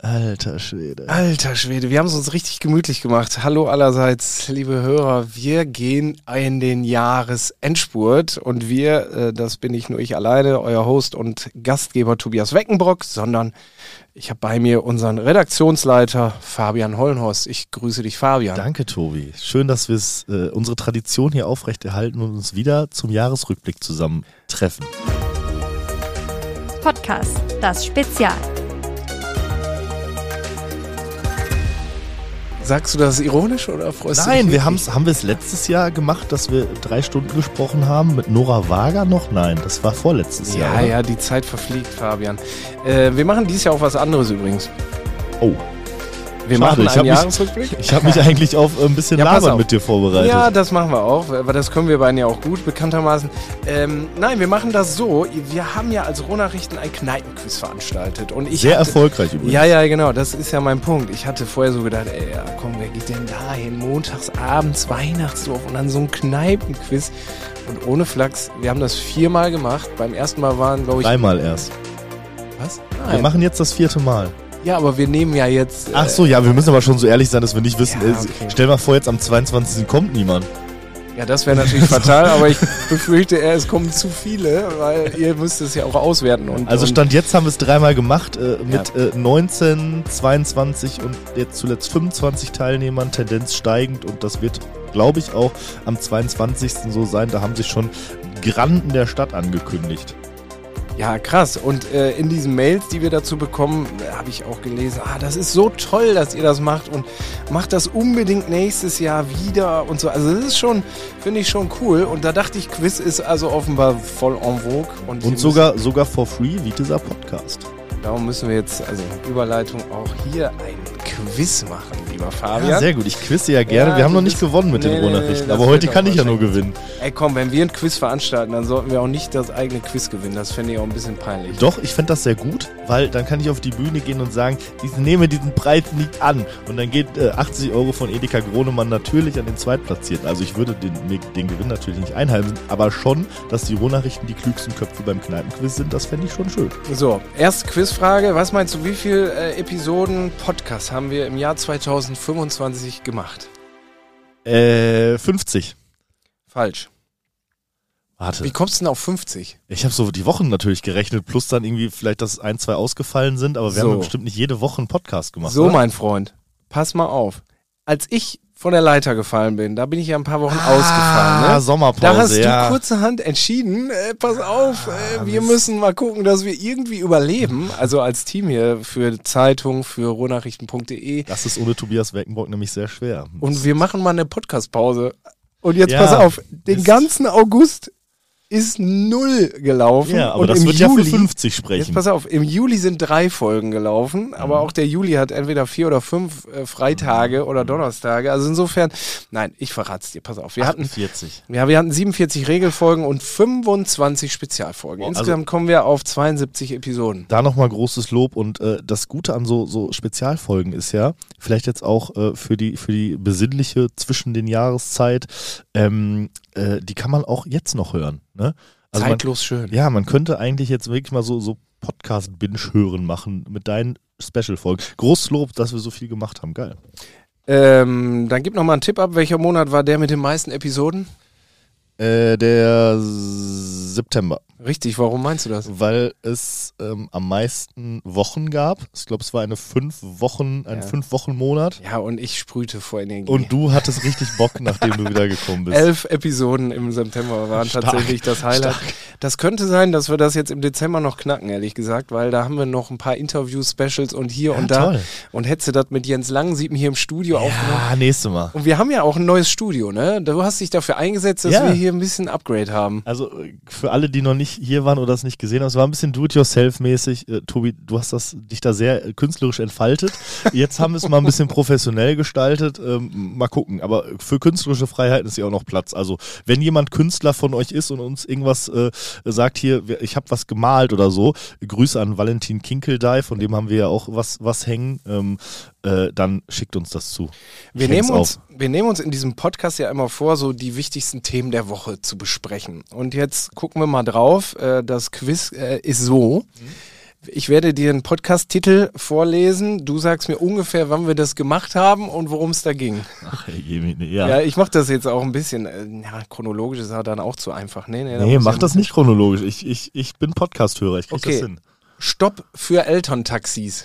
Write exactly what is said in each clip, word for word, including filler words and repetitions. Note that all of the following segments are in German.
Alter Schwede. Alter Schwede, wir haben es uns richtig gemütlich gemacht. Hallo allerseits, liebe Hörer. Wir gehen in den Jahresendspurt und wir, äh, das bin nicht nur ich alleine, euer Host und Gastgeber Tobias Weckenbrock, sondern ich habe bei mir unseren Redaktionsleiter Fabian Hollenhorst. Ich grüße dich, Fabian. Danke, Tobi. Schön, dass wir äh, unsere Tradition hier aufrechterhalten und uns wieder zum Jahresrückblick zusammentreffen. Podcast, das Spezial. Sagst du das ironisch oder freust Nein, du dich? wir haben's, haben wir es letztes Jahr gemacht, dass wir drei Stunden gesprochen haben mit Nora Wager noch? Nein, das war vorletztes Ja, Jahr. Ja, ja, die Zeit verfliegt, Fabian. Äh, wir machen dieses Jahr auch was anderes übrigens. Oh. Wir Schade, machen ich einen hab mich- Jahresrückblick. Ich habe mich eigentlich auf ein bisschen Ja, pass Labern auf. mit dir vorbereitet. Ja, das machen wir auch, aber das können wir beiden ja auch gut, bekanntermaßen. Ähm, nein, wir machen das so, wir haben ja als Rohnachrichten ein Kneipenquiz veranstaltet. Und ich Sehr hatte, erfolgreich übrigens. Ja, ja, genau, das ist ja mein Punkt. Ich hatte vorher so gedacht, ey, ja, komm, wer geht denn da hin? Montags, abends, Weihnachtsdorf und dann so ein Kneipenquiz. Und ohne Flachs, wir haben das viermal gemacht. Beim ersten Mal waren, glaube ich... Dreimal erst. Was? Wir Nein. machen jetzt das vierte Mal. Ja, aber wir nehmen ja jetzt... äh, Ach so, ja, wir müssen aber schon so ehrlich sein, dass wir nicht wissen. Ja, äh, okay. Stell mal vor, jetzt am zweiundzwanzigsten kommt niemand. Ja, das wäre natürlich fatal, aber ich befürchte eher, es kommen zu viele, weil ihr müsst es ja auch auswerten. Und, Also und Stand jetzt haben wir es dreimal gemacht äh, mit äh, neunzehn, zweiundzwanzig und jetzt zuletzt fünfundzwanzig Teilnehmern, Tendenz steigend, und das wird, glaube ich, auch am zweiundzwanzigsten so sein. Da haben sich schon Granden der Stadt angekündigt. Ja, krass. Und äh, in diesen Mails, die wir dazu bekommen, äh, habe ich auch gelesen, ah, das ist so toll, dass ihr das macht und macht das unbedingt nächstes Jahr wieder und so. Also das ist schon, finde ich schon cool. Und da dachte ich, Quiz ist also offenbar voll en vogue. Und, Und sogar, sogar for free, wie dieser Podcast. müssen, darum müssen wir jetzt, also Überleitung, auch hier ein Quiz machen, lieber Fabian. Ja, sehr gut. Ich quizze ja gerne. Ja, wir haben du noch nicht bist- gewonnen mit Nee, den nee, nee, Rohnachrichten, das aber wird heute doch kann ich ja nur wahrscheinlich- gewinnen. Ey komm, wenn wir ein Quiz veranstalten, dann sollten wir auch nicht das eigene Quiz gewinnen. Das fände ich auch ein bisschen peinlich. Doch, ich fände das sehr gut, weil dann kann ich auf die Bühne gehen und sagen, ich nehme diesen Preis nicht an. Und dann geht äh, achtzig Euro von Edeka Gronemann natürlich an den Zweitplatzierten. Also ich würde den, den Gewinn natürlich nicht einheimsen, aber schon, dass die Rohnachrichten die klügsten Köpfe beim Kneipenquiz sind, das fände ich schon schön. So, erste Quizfrage. Was meinst du, wie viele äh, Episoden Podcast haben wir im Jahr zweitausendfünfundzwanzig gemacht? Äh, fünfzig. Falsch. Warte, Wie kommst du denn auf fünfzig? ich habe so die Wochen natürlich gerechnet, plus dann irgendwie vielleicht, dass ein, zwei ausgefallen sind, aber wir So. haben bestimmt nicht jede Woche einen Podcast gemacht. So, oder? mein Freund, pass mal auf. Als ich von der Leiter gefallen bin, da bin ich ja ein paar Wochen ausgefallen. Ah, Ne? Sommerpause, Da hast ja. du kurzerhand entschieden, äh, pass auf, äh, wir Mist. müssen mal gucken, dass wir irgendwie überleben. Also als Team hier für Zeitung, für rohnachrichten punkt de. Das ist ohne Tobias Weckenbrock nämlich sehr schwer. Und wir machen mal eine Podcast-Pause. Und jetzt Ja, pass auf, den ist- ganzen August ist null gelaufen. Ja, aber und das im wird Juli, ja für fünfzig Jetzt sprechen. pass auf, im Juli sind drei Folgen gelaufen, aber auch der Juli hat entweder vier oder fünf äh, Freitage oder Donnerstage. Also insofern, nein, ich verrat's dir, pass auf. Wir hatten, achtundvierzig. ja, wir hatten siebenundvierzig Regelfolgen und fünfundzwanzig Spezialfolgen. Boah, also- Insgesamt kommen wir auf zweiundsiebzig Episoden. Da nochmal großes Lob, und äh, das Gute an so, so Spezialfolgen ist ja, vielleicht jetzt auch äh, für die für die besinnliche zwischen den Jahreszeit, ähm, äh, die kann man auch jetzt noch hören. Ne? Also man, Zeitlos schön. ja, man könnte eigentlich jetzt wirklich mal so, so Podcast-Binge-Hören machen mit deinen Special-Folgen. Großes Lob, dass wir so viel gemacht haben. Geil. Ähm, dann gib noch mal einen Tipp ab. Welcher Monat war der mit den meisten Episoden? Äh, der September. Richtig, warum meinst du das? Weil es ähm, am meisten Wochen gab. Ich glaube, es war eine fünf Wochen, ein Ja. fünf Wochen Monat. Ja, und ich sprühte vor Energie. Und du hattest richtig Bock, nachdem du wieder gekommen bist. Elf Episoden im September waren Stark, tatsächlich das Highlight. stark. Das könnte sein, dass wir das jetzt im Dezember noch knacken, ehrlich gesagt, weil da haben wir noch ein paar Interview-Specials und hier Ja, und da. toll. Und hättest du das mit Jens Langsieben hier im Studio aufgenommen. Ja, nächstes Mal. Und wir haben ja auch ein neues Studio, ne? Du hast dich dafür eingesetzt, dass Ja. wir hier ein bisschen Upgrade haben. Also äh, für alle, die noch nicht hier waren oder es nicht gesehen haben, es war ein bisschen do-it-yourself-mäßig. Äh, Tobi, du hast das, dich da sehr äh, künstlerisch entfaltet. Jetzt haben wir es mal ein bisschen professionell gestaltet. Ähm, mal gucken. Aber für künstlerische Freiheiten ist ja auch noch Platz. Also wenn jemand Künstler von euch ist und uns irgendwas äh, sagt, hier, ich habe was gemalt oder so, Grüße an Valentin Kinkeldey, von dem haben wir ja auch was, was hängen, ähm, äh, dann schickt uns das zu. Wir Ich häng's nehmen, uns, auf. wir nehmen uns in diesem Podcast ja immer vor, so die wichtigsten Themen der Woche zu besprechen. Und jetzt gucken wir mal drauf. Äh, das Quiz äh, ist so. Ich werde dir einen Podcast-Titel vorlesen. Du sagst mir ungefähr, wann wir das gemacht haben und worum es da ging. Ach, Herr Jemine, ja. Ja, ich mache das jetzt auch ein bisschen, äh, ja, chronologisch ist ja dann auch zu einfach. Nee, nee, da Nee, muss mach ja das nicht chronologisch. Ich, ich, ich bin Podcast-Hörer, ich krieg Okay. das hin. Stopp für Elterntaxis.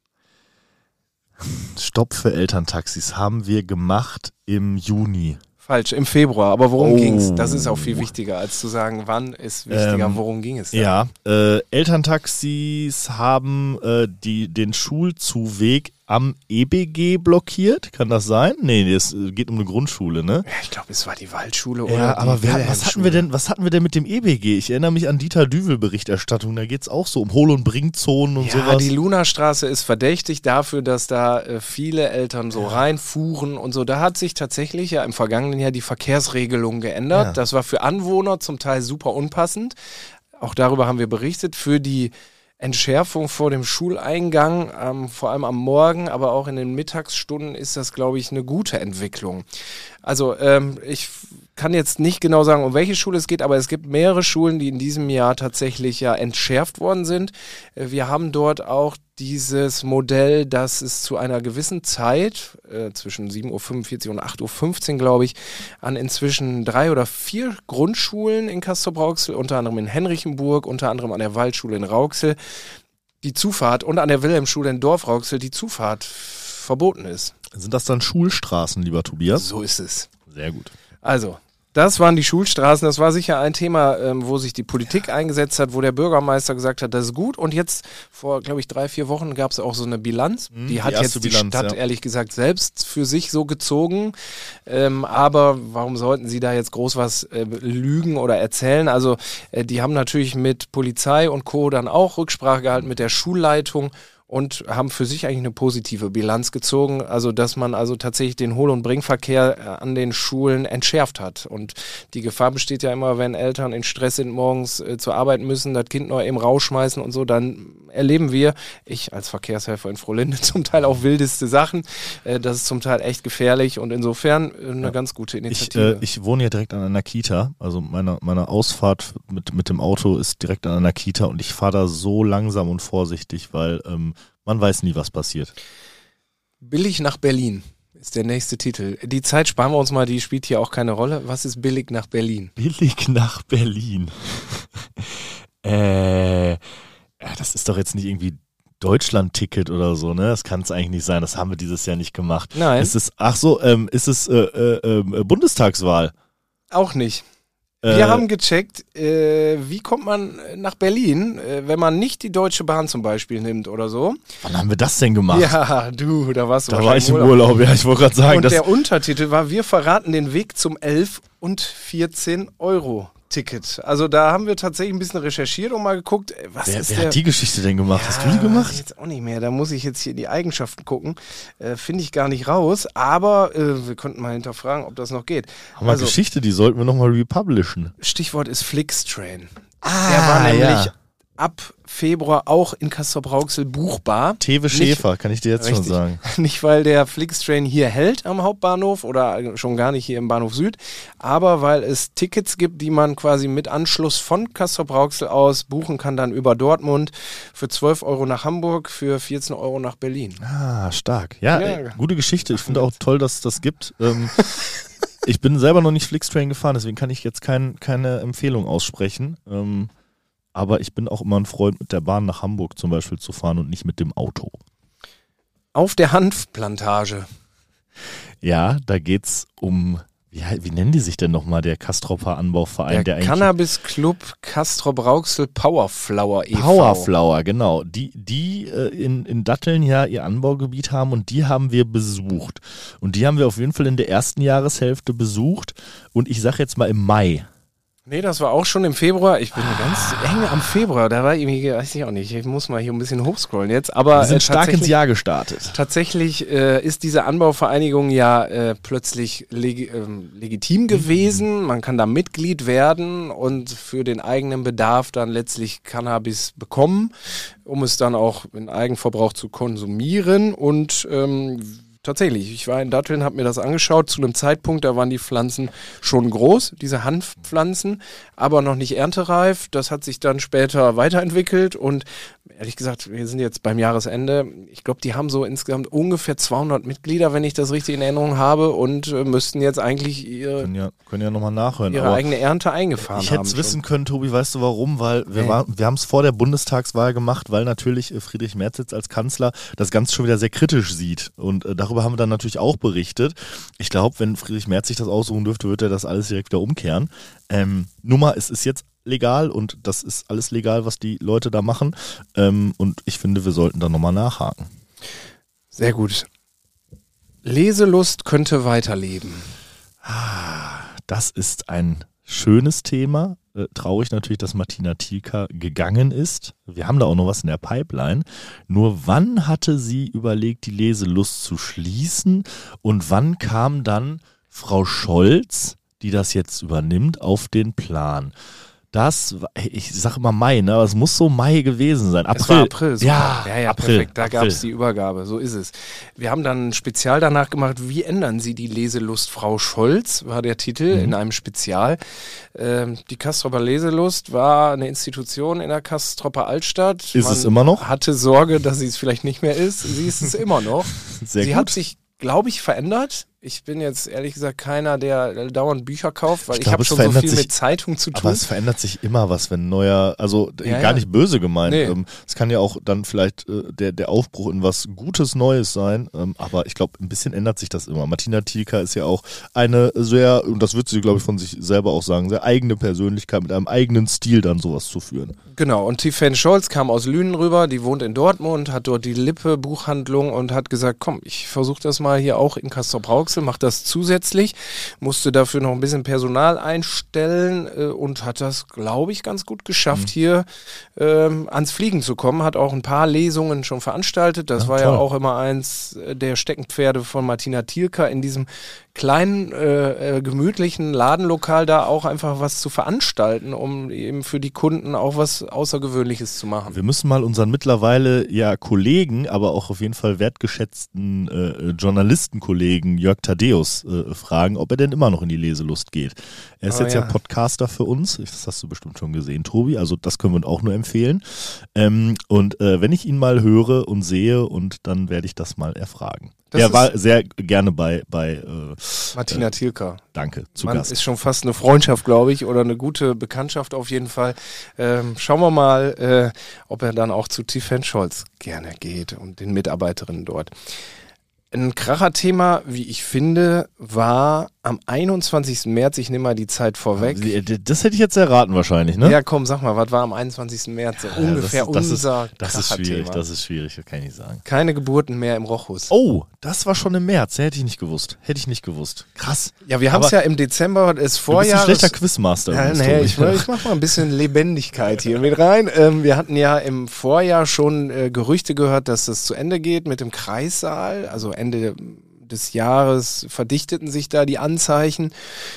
Stopp für Elterntaxis haben wir gemacht im Juni. Falsch, im Februar. Aber worum Oh. ging's? Das ist auch viel wichtiger, als zu sagen, wann ist wichtiger, Ähm, worum ging es da? Ja, äh, Elterntaxis haben äh, die, den Schulzuweg am E B G blockiert. Kann das sein? Nee, es äh, geht um eine Grundschule, ne? Ja, ich glaube, es war die Waldschule oder Ja, die aber wir, hatten- was hatten wir Wilhelmschule. denn, was hatten wir denn mit dem E B G? Ich erinnere mich an Dieter Düvel Berichterstattung. Da geht's auch so um Hohl- und Bringzonen und Ja, sowas. die Lunastraße ist verdächtig dafür, dass da äh, viele Eltern so reinfuhren und so. Da hat sich tatsächlich ja im vergangenen Jahr die Verkehrsregelung geändert. Ja. Das war für Anwohner zum Teil super unpassend. Auch darüber haben wir berichtet. Für die Entschärfung vor dem Schuleingang, ähm, vor allem am Morgen, aber auch in den Mittagsstunden ist das, glaube ich, eine gute Entwicklung. Also ähm, ich f- kann jetzt nicht genau sagen, um welche Schule es geht, aber es gibt mehrere Schulen, die in diesem Jahr tatsächlich ja entschärft worden sind. Äh, Wir haben dort auch dieses Modell, dass es zu einer gewissen Zeit, äh, zwischen sieben Uhr fünfundvierzig und acht Uhr fünfzehn, glaube ich, an inzwischen drei oder vier Grundschulen in Castrop-Rauxel, unter anderem in Henrichenburg, unter anderem an der Waldschule in Rauxel, die Zufahrt und an der Wilhelmschule in Dorf-Rauxel die Zufahrt verboten ist. Sind das dann Schulstraßen, lieber Tobias? So ist es. Sehr gut. Also, das waren die Schulstraßen. Das war sicher ein Thema, ähm, wo sich die Politik eingesetzt hat, wo der Bürgermeister gesagt hat, das ist gut. Und jetzt, vor, glaube ich, drei, vier Wochen gab es auch so eine Bilanz. Mhm, die die hat erste jetzt die Bilanz, Stadt, ja. ehrlich gesagt, selbst für sich so gezogen. Ähm, aber warum sollten sie da jetzt groß was äh, lügen oder erzählen? Also, äh, die haben natürlich mit Polizei und Co. dann auch Rücksprache gehalten mit der Schulleitung und haben für sich eigentlich eine positive Bilanz gezogen, also dass man also tatsächlich den Hohl- und Bringverkehr äh, an den Schulen entschärft hat. Und die Gefahr besteht ja immer, wenn Eltern in Stress sind, morgens äh, zur Arbeit müssen, das Kind noch eben rausschmeißen und so, dann erleben wir, ich als Verkehrshelfer in Frohlinde, zum Teil auch wildeste Sachen. Äh, das ist zum Teil echt gefährlich und insofern äh, eine Ja. ganz gute Ich, Initiative. äh, ich wohne hier direkt an einer Kita. Also meine, meine Ausfahrt mit, mit dem Auto ist direkt an einer Kita und ich fahre da so langsam und vorsichtig, weil ähm, man weiß nie, was passiert. Billig nach Berlin ist der nächste Titel. Die Zeit sparen wir uns mal, die spielt hier auch keine Rolle. Was ist billig nach Berlin? Billig nach Berlin. äh, ja, das ist doch jetzt nicht irgendwie Deutschland-Ticket oder so, ne? Das kann es eigentlich nicht sein. Das haben wir dieses Jahr nicht gemacht. Nein. Ist es, ach so, ähm, ist es äh, äh, äh, Bundestagswahl? Auch nicht. Äh, Wir haben gecheckt, äh, wie kommt man nach Berlin, äh, wenn man nicht die Deutsche Bahn zum Beispiel nimmt oder so. Wann haben wir das denn gemacht? Ja, du, da warst du da war ich wahrscheinlich im Urlaub. Ja, ich wollte gerade sagen, Und das, der Untertitel war, wir verraten den Weg zum elf und vierzehn Euro Ticket. Also da haben wir tatsächlich ein bisschen recherchiert und mal geguckt, äh, was wer, ist wer der... hat die Geschichte denn gemacht? Hast du die Ja, gemacht? Jetzt auch nicht mehr. Da muss ich jetzt hier die Eigenschaften gucken. Äh, Finde ich gar nicht raus. Aber äh, wir könnten mal hinterfragen, ob das noch geht. Haben wir Also Geschichte, die sollten wir nochmal republishen. Stichwort ist Flixtrain. Ah, Der war nämlich ja. ab Februar auch in Castrop-Rauxel buchbar. Tewe Nicht- Schäfer, kann ich dir jetzt schon Richtig. sagen. Nicht, weil der Flixtrain hier hält am Hauptbahnhof oder schon gar nicht hier im Bahnhof Süd, aber weil es Tickets gibt, die man quasi mit Anschluss von Castrop-Rauxel aus buchen kann, dann über Dortmund für zwölf Euro nach Hamburg, für vierzehn Euro nach Berlin. Ah, stark. Ja, Ja. ey, gute Geschichte. Ich finde auch toll, dass es das gibt. Ähm, ich bin selber noch nicht Flixtrain gefahren, deswegen kann ich jetzt kein, keine Empfehlung aussprechen. Ähm, aber ich bin auch immer ein Freund, mit der Bahn nach Hamburg zum Beispiel zu fahren und nicht mit dem Auto. Auf der Hanfplantage. Ja, da geht's um, wie, he- wie nennen die sich denn nochmal, der Kastropper Anbauverein, Der, der, eigentlich Cannabis Club Castrop-Rauxel Powerflower e V. Powerflower, genau. Die, die äh, in, in Datteln ja ihr Anbaugebiet haben und die haben wir besucht. Und die haben wir auf jeden Fall in der ersten Jahreshälfte besucht. Und ich sag jetzt mal im Mai. Nee, das war auch schon im Februar. Ich bin ganz eng am Februar. Da war irgendwie, weiß ich auch nicht, ich muss mal hier ein bisschen hochscrollen jetzt. Aber Wir sind äh, stark ins tatsächlich- Jahr gestartet. Tatsächlich äh, ist diese Anbauvereinigung ja äh, plötzlich legi ähm, legitim gewesen. Man kann da Mitglied werden und für den eigenen Bedarf dann letztlich Cannabis bekommen, um es dann auch in Eigenverbrauch zu konsumieren. Und ähm, tatsächlich, ich war in Datteln, habe mir das angeschaut. Zu einem Zeitpunkt, da waren die Pflanzen schon groß, diese Hanfpflanzen, aber noch nicht erntereif. Das hat sich dann später weiterentwickelt und ehrlich gesagt, wir sind jetzt beim Jahresende. Ich glaube, die haben so insgesamt ungefähr zweihundert Mitglieder, wenn ich das richtig in Erinnerung habe, und äh, müssten jetzt eigentlich ihre, Können ja, können ja nochmal nachhören. ihre aber eigene Ernte eingefahren ich haben. hätte es schon. wissen können, Tobi, weißt du warum? Weil wir, Nee. war, wir haben es vor der Bundestagswahl gemacht, weil natürlich äh, Friedrich Merz jetzt als Kanzler das Ganze schon wieder sehr kritisch sieht. Und äh, darüber haben wir dann natürlich auch berichtet. Ich glaube, wenn Friedrich Merz sich das aussuchen dürfte, würde er das alles direkt wieder umkehren. Ähm, Nummer, es ist jetzt legal und das ist alles legal, was die Leute da machen. Ähm, und ich finde, wir sollten da nochmal nachhaken. Sehr gut. Leselust könnte weiterleben. Das ist ein schönes Thema. Äh, traurig natürlich, dass Martina Thielka gegangen ist. Wir haben da auch noch was in der Pipeline. Nur wann hatte sie überlegt, die Leselust zu schließen? Und wann kam dann Frau Scholz, die das jetzt übernimmt, auf den Plan? Das, ich sage immer Mai, ne? Aber es muss so Mai gewesen sein. April. Es war April. Super. Ja, ja, ja, April, perfekt. Da April. gab es die Übergabe. So ist es. Wir haben dann ein Spezial danach gemacht. Wie ändern Sie die Leselust, Frau Scholz? War der Titel Mhm. in einem Spezial. Ähm, die Kastropper Leselust war eine Institution in der Kastropper Altstadt. Ist Man es immer noch? hatte Sorge, dass sie es vielleicht nicht mehr ist. Sie ist es immer noch. Sehr sie gut. hat sich, glaube ich, verändert. Ich bin jetzt ehrlich gesagt keiner, der dauernd Bücher kauft, weil Ich ich, glaub, habe es schon so verändert viel sich- mit Zeitung zu tun. Aber es verändert sich immer was, wenn ein neuer, also Ja, gar ja. nicht böse gemeint. Nee. Ähm, es kann ja auch dann vielleicht äh, der, der Aufbruch in was Gutes Neues sein. Ähm, aber ich glaube, ein bisschen ändert sich das immer. Martina Thielka ist ja auch eine sehr, und das wird sie, glaube ich, von sich selber auch sagen, sehr eigene Persönlichkeit mit einem eigenen Stil dann sowas zu führen. Genau, und Tiffany Scholz kam aus Lünen rüber, die wohnt in Dortmund, hat dort die Lippe Buchhandlung und hat gesagt, komm, ich versuche das mal hier auch in Castrop-Rauxel, mach das zusätzlich, musste dafür noch ein bisschen Personal einstellen äh, und hat das, glaube ich, ganz gut geschafft, Mhm. hier ähm, ans Fliegen zu kommen, hat auch ein paar Lesungen schon veranstaltet, das Ja, war toll. ja auch immer eins der Steckenpferde von Martina Thielka in diesem kleinen, äh, äh, gemütlichen Ladenlokal da auch einfach was zu veranstalten, um eben für die Kunden auch was Außergewöhnliches zu machen. Wir müssen mal unseren mittlerweile ja Kollegen, aber auch auf jeden Fall wertgeschätzten äh, Journalistenkollegen Jörg Thaddeus äh, fragen, ob er denn immer noch in die Leselust geht. Er ist Oh, jetzt ja. ja. Podcaster für uns, das hast du bestimmt schon gesehen, Tobi, also das können wir uns auch nur empfehlen. Ähm, und äh, wenn ich ihn mal höre und sehe, und dann werde ich das mal erfragen. Das er ist- war sehr gerne bei, bei äh, Martina äh, Thielka. Danke, zu Man Gast. ist schon fast eine Freundschaft, glaube ich, oder eine gute Bekanntschaft auf jeden Fall. Ähm, schauen wir mal, äh, ob er dann auch zu Tiffany Scholz gerne geht und den Mitarbeiterinnen dort. Ein Kracher-Thema, wie ich finde, war am einundzwanzigsten März, ich nehme mal die Zeit vorweg. Das hätte ich jetzt erraten wahrscheinlich, ne? Ja, komm, sag mal, was war am einundzwanzigsten März so Ja, ungefähr das, das unser ist, das ist Kracher-Thema? schwierig, das ist schwierig, das kann ich nicht sagen. Keine Geburten mehr im Rochus. Oh, das war schon im März. Hätte ich nicht gewusst. Hätte ich nicht gewusst. Krass. Ja, wir haben es Aber ja im Dezember des Du bist ein Vorjahres. schlechter Quizmaster. Ja, übrigens, nee, Tobi. ich, ich mach mal ein bisschen Lebendigkeit hier mit rein. Ähm, wir hatten ja im Vorjahr schon äh, Gerüchte gehört, dass das zu Ende geht mit dem Kreissaal. Also Ende des Jahres verdichteten sich da die Anzeichen.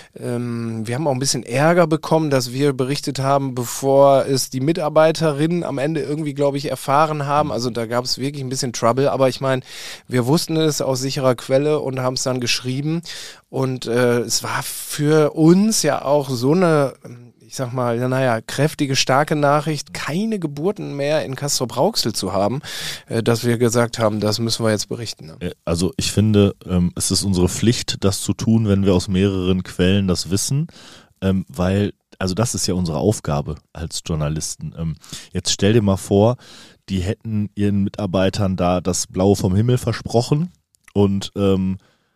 Ähm, wir haben auch ein bisschen Ärger bekommen, dass wir berichtet haben, bevor es die Mitarbeiterinnen am Ende irgendwie, glaube ich, erfahren haben. Also da gab es wirklich ein bisschen Trouble. Aber ich meine, wir wussten es aus sicherer Quelle und haben es dann geschrieben. Und äh, es war für uns ja auch so eine, ich sag mal, naja, kräftige, starke Nachricht, keine Geburten mehr in Castrop-Rauxel zu haben, äh, dass wir gesagt haben, das müssen wir jetzt berichten. Ne? Äh, Also ich finde, ähm, es ist unsere Pflicht, das zu tun, wenn wir aus mehreren Quellen das wissen, ähm, weil, also das ist ja unsere Aufgabe als Journalisten. Ähm, jetzt stell dir mal vor, die hätten ihren Mitarbeitern da das Blaue vom Himmel versprochen und ähm,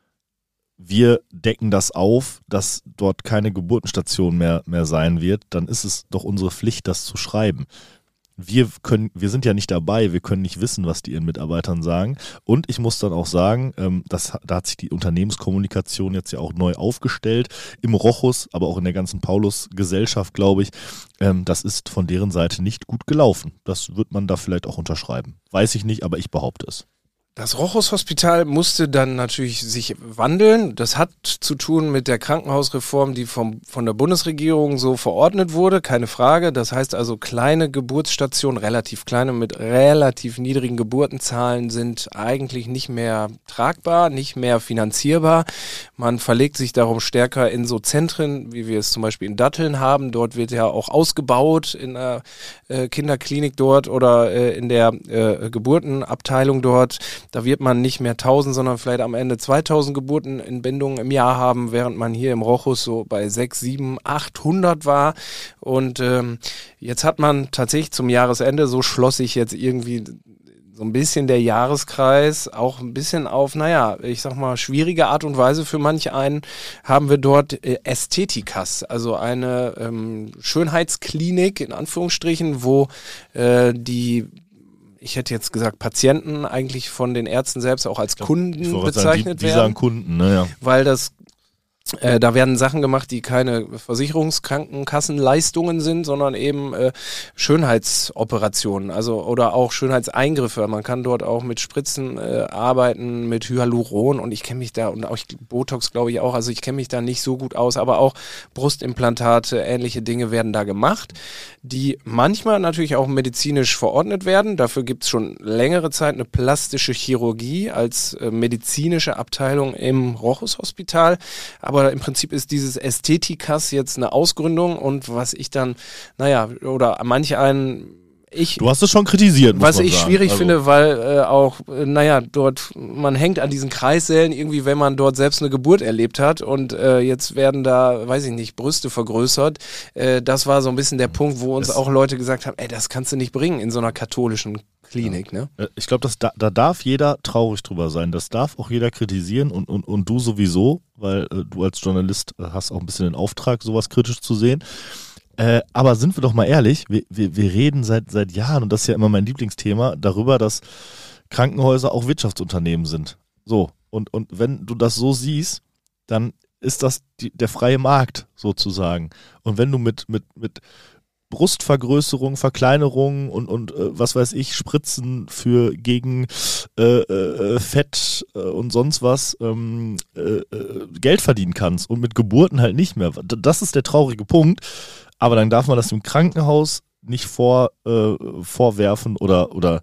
wir decken das auf, dass dort keine Geburtenstation mehr, mehr sein wird, dann ist es doch unsere Pflicht, das zu schreiben. Wir können, wir sind ja nicht dabei, wir können nicht wissen, was die ihren Mitarbeitern sagen. Und ich muss dann auch sagen, ähm, das, da hat sich die Unternehmenskommunikation jetzt ja auch neu aufgestellt, im Rochus, aber auch in der ganzen Paulus-Gesellschaft, glaube ich. Ähm, das ist von deren Seite nicht gut gelaufen. Das wird man da vielleicht auch unterschreiben. Weiß ich nicht, aber ich behaupte es. Das Rochus-Hospital musste dann natürlich sich wandeln. Das hat zu tun mit der Krankenhausreform, die vom, von der Bundesregierung so verordnet wurde, keine Frage. Das heißt also, kleine Geburtsstationen, relativ kleine, mit relativ niedrigen Geburtenzahlen sind eigentlich nicht mehr tragbar, nicht mehr finanzierbar. Man verlegt sich darum stärker in so Zentren, wie wir es zum Beispiel in Datteln haben. Dort wird ja auch ausgebaut in der äh, Kinderklinik dort oder äh, in der äh, Geburtenabteilung dort. Da wird man nicht mehr tausend, sondern vielleicht am Ende zweitausend Geburten in Bindungen im Jahr haben, während man hier im Rochus so bei sechs, sieben, achthundert war. Und ähm, jetzt hat man tatsächlich zum Jahresende, so schloss sich jetzt irgendwie so ein bisschen der Jahreskreis, auch ein bisschen auf, naja, ich sag mal, schwierige Art und Weise für manch einen, haben wir dort äh, Ästhetikas, also eine ähm, Schönheitsklinik in Anführungsstrichen, wo äh, die ich hätte jetzt gesagt, Patienten eigentlich von den Ärzten selbst auch als Kunden bezeichnet sagen, die, die werden. sagen Kunden, ne, ja. Weil das Äh, da werden Sachen gemacht, die keine Versicherungskrankenkassenleistungen sind, sondern eben äh, Schönheitsoperationen, also oder auch Schönheitseingriffe. Man kann dort auch mit Spritzen äh, arbeiten, mit Hyaluron und ich kenne mich da, und auch Botox glaube ich auch, also ich kenne mich da nicht so gut aus, aber auch Brustimplantate, ähnliche Dinge werden da gemacht, die manchmal natürlich auch medizinisch verordnet werden. Dafür gibt es schon längere Zeit eine plastische Chirurgie als äh, medizinische Abteilung im Rochus-Hospital, aber Aber im Prinzip ist dieses Ästhetikas jetzt eine Ausgründung und was ich dann, naja, oder manche einen, ich... Du hast es schon kritisiert, muss Was man ich sagen. schwierig also. finde, weil äh, auch, äh, naja, dort, man hängt an diesen Kreissälen irgendwie, wenn man dort selbst eine Geburt erlebt hat und äh, jetzt werden da, weiß ich nicht, Brüste vergrößert. Äh, das war so ein bisschen der Punkt, wo uns das auch Leute gesagt haben, ey, das kannst du nicht bringen in so einer katholischen Klinik, ja. ne? Ich glaube, da, da darf jeder traurig drüber sein. Das darf auch jeder kritisieren und, und, und du sowieso, weil äh, du als Journalist äh, hast auch ein bisschen den Auftrag, sowas kritisch zu sehen. Äh, aber sind wir doch mal ehrlich, wir, wir, wir reden seit, seit Jahren, und das ist ja immer mein Lieblingsthema, darüber, dass Krankenhäuser auch Wirtschaftsunternehmen sind. So, und, und wenn du das so siehst, dann ist das die, der freie Markt sozusagen. Und wenn du mit, mit, mit Brustvergrößerung, Verkleinerung und, und äh, was weiß ich, Spritzen für gegen äh, äh, Fett äh, und sonst was ähm, äh, äh, Geld verdienen kannst und mit Geburten halt nicht mehr. Das ist der traurige Punkt. Aber dann darf man das im Krankenhaus nicht vor, äh, vorwerfen oder, oder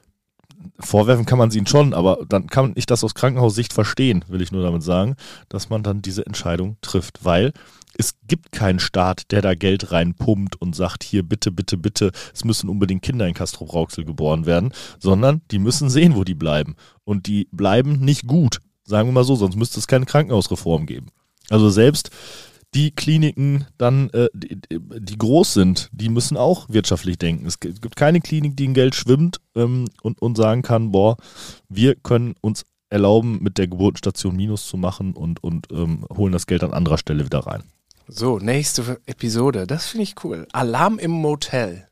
vorwerfen kann man es ihnen schon, aber dann kann ich das aus Krankenhaussicht verstehen, will ich nur damit sagen, dass man dann diese Entscheidung trifft, weil es gibt keinen Staat, der da Geld reinpumpt und sagt, hier bitte, bitte, bitte, es müssen unbedingt Kinder in Castrop-Rauxel geboren werden, sondern die müssen sehen, wo die bleiben. Und die bleiben nicht gut, sagen wir mal so, sonst müsste es keine Krankenhausreform geben. Also selbst die Kliniken dann, äh, die, die groß sind, die müssen auch wirtschaftlich denken. Es gibt keine Klinik, die in Geld schwimmt ähm, und, und sagen kann, boah, wir können uns erlauben, mit der Geburtenstation Minus zu machen und, und ähm, holen das Geld an anderer Stelle wieder rein. So, nächste Episode, das finde ich cool. Alarm im Motel.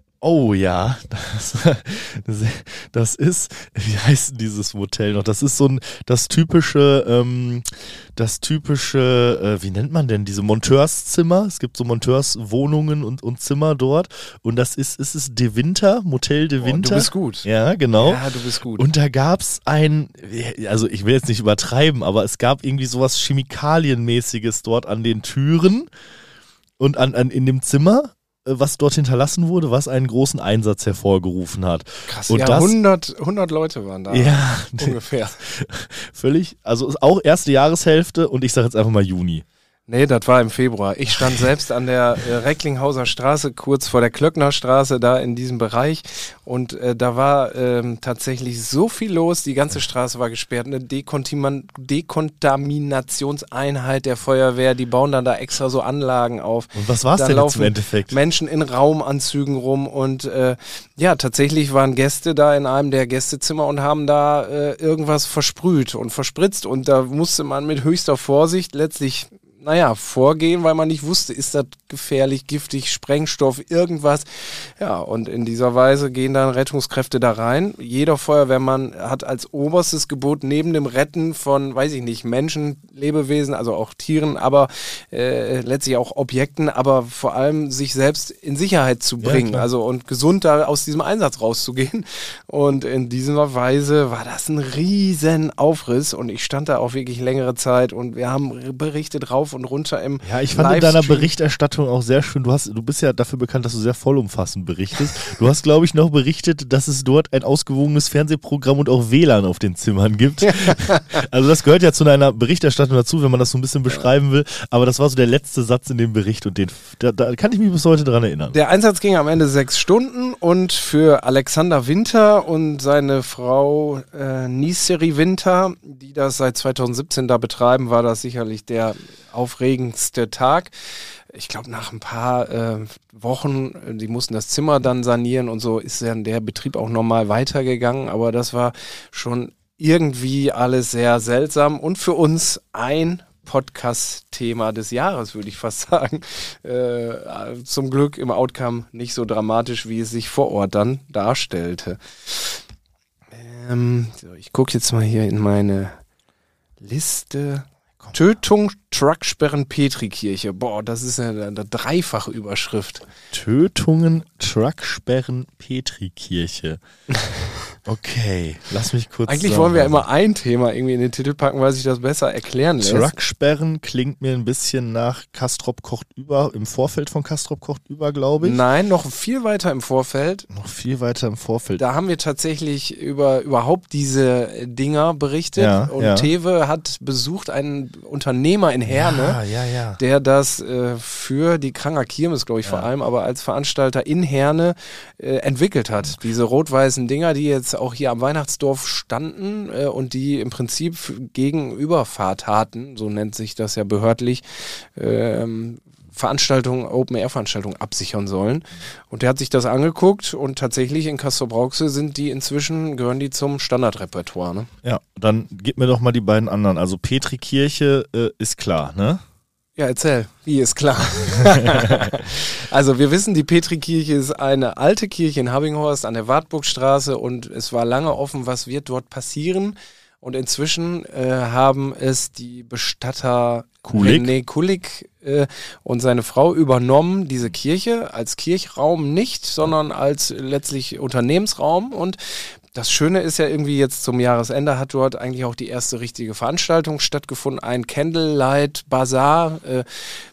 Oh ja, das, das, das ist, wie heißt dieses Motel noch? Das ist so ein, das typische, ähm, das typische, äh, wie nennt man denn diese Monteurszimmer? Es gibt so Monteurswohnungen und, und Zimmer dort und das ist, ist es De Winter, Motel De Winter. Oh, du bist gut. Ja, genau. Ja, du bist gut. Und da gab's ein, also ich will jetzt nicht übertreiben, aber es gab irgendwie sowas Chemikalienmäßiges dort an den Türen und an, an in dem Zimmer, was dort hinterlassen wurde, was einen großen Einsatz hervorgerufen hat. Krass, und ja, das, hundert, hundert Leute waren da. Ja, ungefähr. Völlig, also ist auch erste Jahreshälfte und ich sage jetzt einfach mal Juni. Nee, das war im Februar. Ich stand selbst an der äh, Recklinghauser Straße, kurz vor der Klöcknerstraße, da in diesem Bereich. Und äh, da war ähm, tatsächlich so viel los. Die ganze Straße war gesperrt. Eine Dekontamin- Dekontaminationseinheit der Feuerwehr. Die bauen dann da extra so Anlagen auf. Und was war es denn jetzt im Endeffekt? Menschen in Raumanzügen rum. Und äh, ja, tatsächlich waren Gäste da in einem der Gästezimmer und haben da äh, irgendwas versprüht und verspritzt. Und da musste man mit höchster Vorsicht letztlich naja, vorgehen, weil man nicht wusste, ist das gefährlich, giftig, Sprengstoff, irgendwas. Ja, und in dieser Weise gehen dann Rettungskräfte da rein. Jeder Feuerwehrmann hat als oberstes Gebot neben dem Retten von, weiß ich nicht, Menschen, Lebewesen, also auch Tieren, aber äh, letztlich auch Objekten, aber vor allem sich selbst in Sicherheit zu bringen, ja, also und gesund da aus diesem Einsatz rauszugehen. Und in dieser Weise war das ein riesen Aufriss und ich stand da auch wirklich längere Zeit und wir haben berichtet rauf und runter im Ja, ich fand in deiner Berichterstattung auch sehr schön, du hast, du bist ja dafür bekannt, dass du sehr vollumfassend berichtest. Du hast, glaube ich, noch berichtet, dass es dort ein ausgewogenes Fernsehprogramm und auch W L A N auf den Zimmern gibt. Also das gehört ja zu deiner Berichterstattung dazu, wenn man das so ein bisschen beschreiben will. Aber das war so der letzte Satz in dem Bericht und den, da, da kann ich mich bis heute dran erinnern. Der Einsatz ging am Ende sechs Stunden und für Alexander Winter und seine Frau äh, Niseri Winter, die das seit zweitausendsiebzehn da betreiben, war das sicherlich der aufregendste Tag. Ich glaube, nach ein paar äh, Wochen, die mussten das Zimmer dann sanieren und so, ist dann der Betrieb auch normal weitergegangen. Aber das war schon irgendwie alles sehr seltsam und für uns ein Podcast-Thema des Jahres, würde ich fast sagen. Äh, zum Glück im Outcome nicht so dramatisch, wie es sich vor Ort dann darstellte. Ähm, so, ich gucke jetzt mal hier in meine Liste. Tötung, Trucksperren, Petrikirche. Boah, das ist eine, eine dreifache Überschrift. Tötungen, Trucksperren, Petrikirche. Okay, lass mich kurz Eigentlich wollen wir ja immer ein Thema irgendwie in den Titel packen, weil sich das besser erklären lässt. Trucksperren klingt mir ein bisschen nach Castrop kocht über, im Vorfeld von Castrop kocht über, glaube ich. Nein, noch viel weiter im Vorfeld. Noch viel weiter im Vorfeld. Da haben wir tatsächlich über überhaupt diese Dinger berichtet. Ja, und ja. Tewe hat besucht einen Unternehmer in Herne, ja, ja, ja. der das äh, für die Kranger Kirmes, glaube ich, ja. vor allem, aber als Veranstalter in Herne äh, entwickelt hat. Diese rot-weißen Dinger, die jetzt auch hier am Weihnachtsdorf standen äh, und die im Prinzip gegen Überfahrtaten, so nennt sich das ja behördlich, ähm, Veranstaltungen, Open-Air-Veranstaltungen absichern sollen. Und der hat sich das angeguckt und tatsächlich in Castrop-Rauxel sind die inzwischen, gehören die zum Standardrepertoire. Ne? Ja, dann gib mir doch mal die beiden anderen. Also Petrikirche äh, ist klar, ne? Ja, erzähl. Wie ist klar. Also wir wissen, die Petrikirche ist eine alte Kirche in Habbinghorst an der Wartburgstraße und es war lange offen, was wird dort passieren. Und inzwischen äh, haben es die Bestatter Kulig. René Kulig äh, und seine Frau übernommen, diese Kirche als Kirchraum nicht, sondern als letztlich Unternehmensraum. Und das Schöne ist ja irgendwie jetzt zum Jahresende hat dort eigentlich auch die erste richtige Veranstaltung stattgefunden, ein Candlelight Bazaar äh,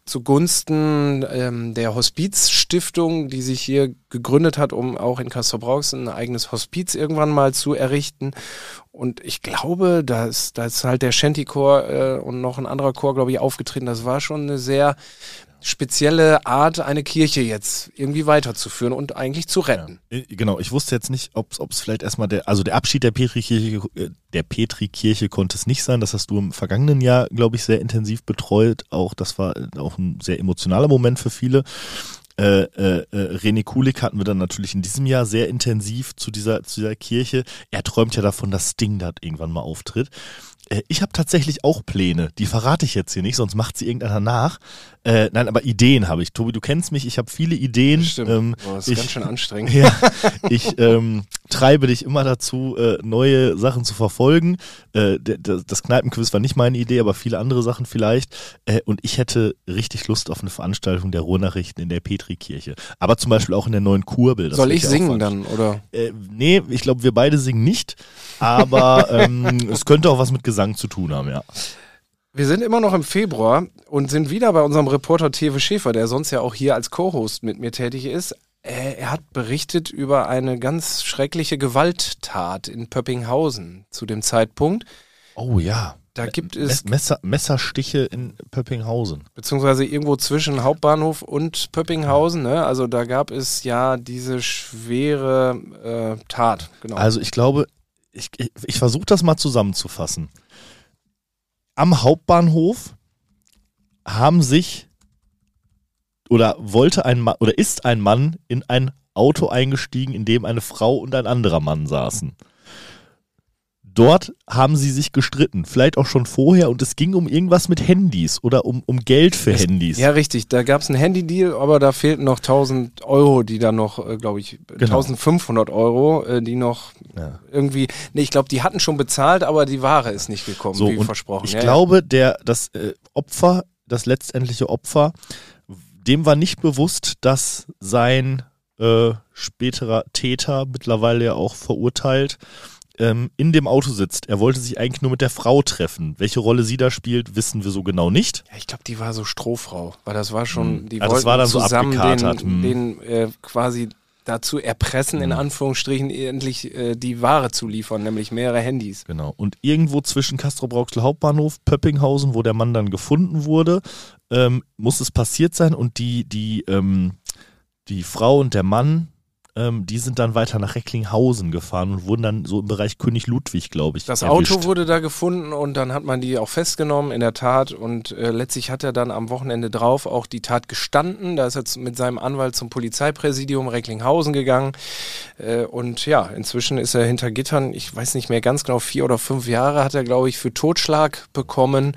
zugunsten ähm, der Hospizstiftung, die sich hier gegründet hat, um auch in Castrop-Rauxel ein eigenes Hospiz irgendwann mal zu errichten. Und ich glaube, da ist, da ist halt der Shanty-Chor äh, und noch ein anderer Chor, glaube ich, aufgetreten. Das war schon eine sehr spezielle Art, eine Kirche jetzt irgendwie weiterzuführen und eigentlich zu retten. Ja, genau, ich wusste jetzt nicht, ob es vielleicht erstmal der, also der Abschied der Petrikirche, der Petrikirche konnte es nicht sein, das hast du im vergangenen Jahr, glaube ich, sehr intensiv betreut, auch das war auch ein sehr emotionaler Moment für viele. Äh, äh, René Kulig hatten wir dann natürlich in diesem Jahr sehr intensiv zu dieser, zu dieser Kirche. Er träumt ja davon, dass Sting da irgendwann mal auftritt. Äh, ich habe tatsächlich auch Pläne, die verrate ich jetzt hier nicht, sonst macht sie irgendeiner nach. Äh, nein, aber Ideen habe ich. Tobi, du kennst mich, ich habe viele Ideen. Stimmt, ähm, Boah, das ist ich, ganz schön anstrengend. Ja, ich ähm, treibe dich immer dazu, äh, neue Sachen zu verfolgen. Äh, d- d- das Kneipenquiz war nicht meine Idee, aber viele andere Sachen vielleicht. Äh, und ich hätte richtig Lust auf eine Veranstaltung der Ruhrnachrichten in der Petrikirche. Aber zum Beispiel auch in der neuen Kurbel. Das Soll ich ja singen dann, oder? Äh, nee, ich glaube, wir beide singen nicht. Aber ähm, es könnte auch was mit Gesang zu tun haben, ja. Wir sind immer noch im Februar und sind wieder bei unserem Reporter Tewe Schäfer, der sonst ja auch hier als Co-Host mit mir tätig ist. Er hat berichtet über eine ganz schreckliche Gewalttat in Pöppinghausen zu dem Zeitpunkt. Oh ja. Da gibt es Messer, Messerstiche in Pöppinghausen. Beziehungsweise irgendwo zwischen Hauptbahnhof und Pöppinghausen. Ne? Also da gab es ja diese schwere äh, Tat. Genau. Also ich glaube, ich, ich, ich versuche das mal zusammenzufassen. Am Hauptbahnhof haben sich oder wollte ein Mann oder ist ein Mann in ein Auto eingestiegen, in dem eine Frau und ein anderer Mann saßen. dort haben sie sich gestritten, vielleicht auch schon vorher, und es ging um irgendwas mit Handys oder um, um Geld für es, Handys. Ja, richtig, da gab es einen Handy-Deal, aber da fehlten noch tausend Euro, die dann noch, äh, glaube ich, genau. eintausendfünfhundert Euro, äh, die noch ja. irgendwie, nee, ich glaube, die hatten schon bezahlt, aber die Ware ist nicht gekommen, so, wie und versprochen. Ich ja, glaube, ja. der das äh, Opfer, das letztendliche Opfer, dem war nicht bewusst, dass sein äh, späterer Täter, mittlerweile ja auch verurteilt, ähm, in dem Auto sitzt. Er wollte sich eigentlich nur mit der Frau treffen. Welche Rolle sie da spielt, wissen wir so genau nicht. Ja, ich glaube, die war so Strohfrau, weil das war schon, die ja, wollten das war dann zusammen so den, den äh, quasi dazu erpressen, mhm. in Anführungsstrichen, endlich äh, die Ware zu liefern, nämlich mehrere Handys. Genau. Und irgendwo zwischen Castrop-Rauxel Hauptbahnhof, Pöppinghausen, wo der Mann dann gefunden wurde, ähm, muss es passiert sein, und die, die, ähm, die Frau und der Mann, ähm, die sind dann weiter nach Recklinghausen gefahren und wurden dann so im Bereich König Ludwig, glaube ich, Das erwischt. Auto wurde da gefunden und dann hat man die auch festgenommen, in der Tat, und äh, letztlich hat er dann am Wochenende drauf auch die Tat gestanden. Da ist er mit seinem Anwalt zum Polizeipräsidium Recklinghausen gegangen äh, und ja, inzwischen ist er hinter Gittern, ich weiß nicht mehr ganz genau, vier oder fünf Jahre hat er, glaube ich, für Totschlag bekommen.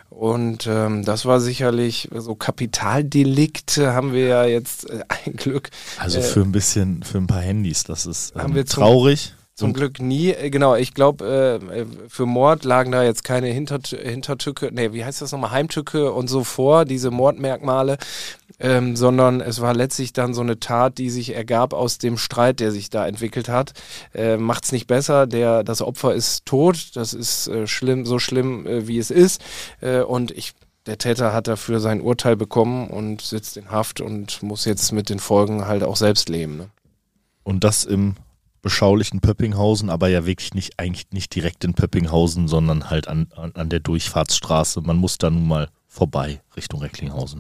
Und ähm, das war sicherlich so Kapitaldelikte, haben wir ja jetzt äh, ein Glück. Also äh, für ein bisschen, für ein paar Handys, das ist ähm, haben wir zum, traurig. Zum Glück nie. Äh, genau, ich glaube, äh, für Mord lagen da jetzt keine Hinter Hintertücke, nee, wie heißt das nochmal, Heimtücke und so vor, diese Mordmerkmale, ähm, sondern es war letztlich dann so eine Tat, die sich ergab aus dem Streit, der sich da entwickelt hat. Äh, macht's nicht besser, der, das Opfer ist tot, das ist äh, schlimm, so schlimm, äh, wie es ist, äh, und ich Der Täter hat dafür sein Urteil bekommen und sitzt in Haft und muss jetzt mit den Folgen halt auch selbst leben. Ne? Und das im beschaulichen Pöppinghausen, aber ja wirklich nicht, eigentlich nicht direkt in Pöppinghausen, sondern halt an, an, an der Durchfahrtsstraße. Man muss da nun mal vorbei Richtung Recklinghausen.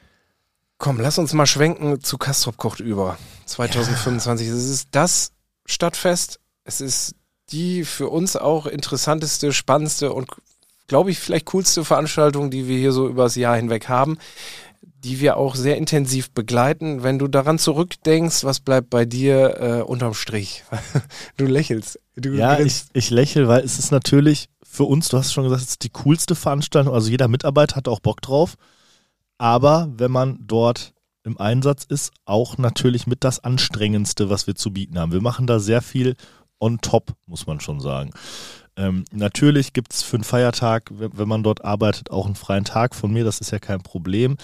Komm, lass uns mal schwenken zu Castrop kocht über zwanzig fünfundzwanzig. Ja. Es ist das Stadtfest. Es ist die für uns auch interessanteste, spannendste und, glaube ich, vielleicht coolste Veranstaltung, die wir hier so übers Jahr hinweg haben, die wir auch sehr intensiv begleiten. Wenn du daran zurückdenkst, was bleibt bei dir äh, unterm Strich? Du lächelst. Du ja, ich, ich lächle, weil es ist natürlich für uns, du hast schon gesagt, es ist die coolste Veranstaltung, also jeder Mitarbeiter hat auch Bock drauf, aber wenn man dort im Einsatz ist, auch natürlich mit das Anstrengendste, was wir zu bieten haben. Wir machen da sehr viel on top, muss man schon sagen. Ähm, natürlich gibt es für einen Feiertag, wenn, wenn man dort arbeitet, auch einen freien Tag von mir, das ist ja kein Problem.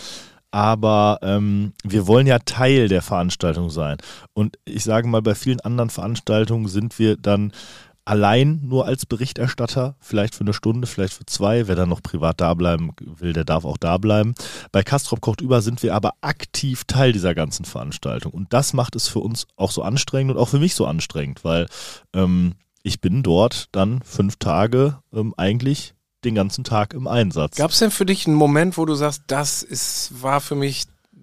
Aber ähm, wir wollen ja Teil der Veranstaltung sein. Und ich sage mal, bei vielen anderen Veranstaltungen sind wir dann allein nur als Berichterstatter, vielleicht für eine Stunde, vielleicht für zwei. Wer dann noch privat da bleiben will, der darf auch da bleiben. Bei Castrop kocht über sind wir aber aktiv Teil dieser ganzen Veranstaltung. Und das macht es für uns auch so anstrengend und auch für mich so anstrengend, weil ähm, ich bin dort dann fünf Tage ähm, eigentlich den ganzen Tag im Einsatz. Gab es denn für dich einen Moment, wo du sagst, das ist, war für mich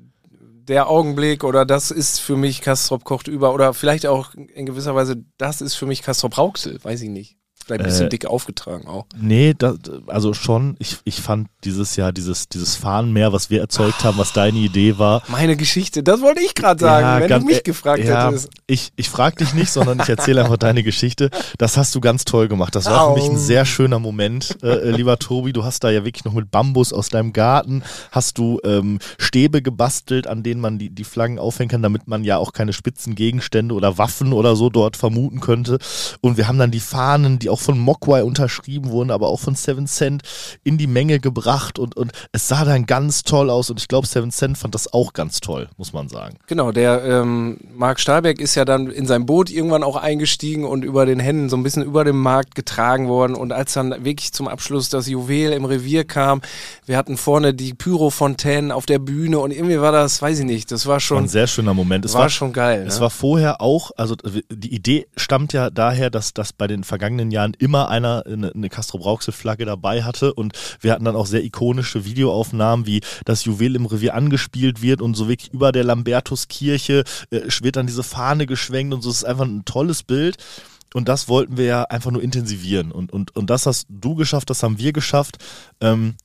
der Augenblick oder das ist für mich Castrop kocht über oder vielleicht auch in gewisser Weise, das ist für mich Castrop Rauxel, weiß ich nicht. Vielleicht ein bisschen äh, dick aufgetragen auch. Nee, das, also schon, ich, ich fand dieses Jahr, dieses, dieses Fahnenmeer, was wir erzeugt haben, was deine Idee war. Meine Geschichte, das wollte ich gerade sagen, ja, wenn ganz, du mich gefragt äh, ja, hättest. Ich, ich frage dich nicht, sondern ich erzähle einfach deine Geschichte. Das hast du ganz toll gemacht. Das war Au. für mich ein sehr schöner Moment, äh, lieber Tobi. Du hast da ja wirklich noch mit Bambus aus deinem Garten, hast du ähm, Stäbe gebastelt, an denen man die, die Flaggen aufhängen kann, damit man ja auch keine spitzen Gegenstände oder Waffen oder so dort vermuten könnte. Und wir haben dann die Fahnen, die auch von Mogwai unterschrieben wurden, aber auch von Seven Cent in die Menge gebracht und, und es sah dann ganz toll aus und ich glaube, Seven Cent fand das auch ganz toll, muss man sagen. Genau, der ähm, Marc Stahlberg ist ja dann in sein Boot irgendwann auch eingestiegen und über den Händen so ein bisschen über dem Markt getragen worden und als dann wirklich zum Abschluss das Juwel im Revier kam, wir hatten vorne die Pyrofontänen auf der Bühne und irgendwie war das, weiß ich nicht, das war schon... Das war ein sehr schöner Moment. Es war, war schon geil. Es ne? war vorher auch, also die Idee stammt ja daher, dass das bei den vergangenen Jahren immer einer eine, eine Castrop-Rauxel-Flagge dabei hatte und wir hatten dann auch sehr ikonische Videoaufnahmen, wie das Juwel im Revier angespielt wird und so wirklich über der Lambertuskirche äh, wird dann diese Fahne geschwenkt und so. Es ist einfach ein tolles Bild und das wollten wir ja einfach nur intensivieren und, und, und das hast du geschafft, das haben wir geschafft. Ähm,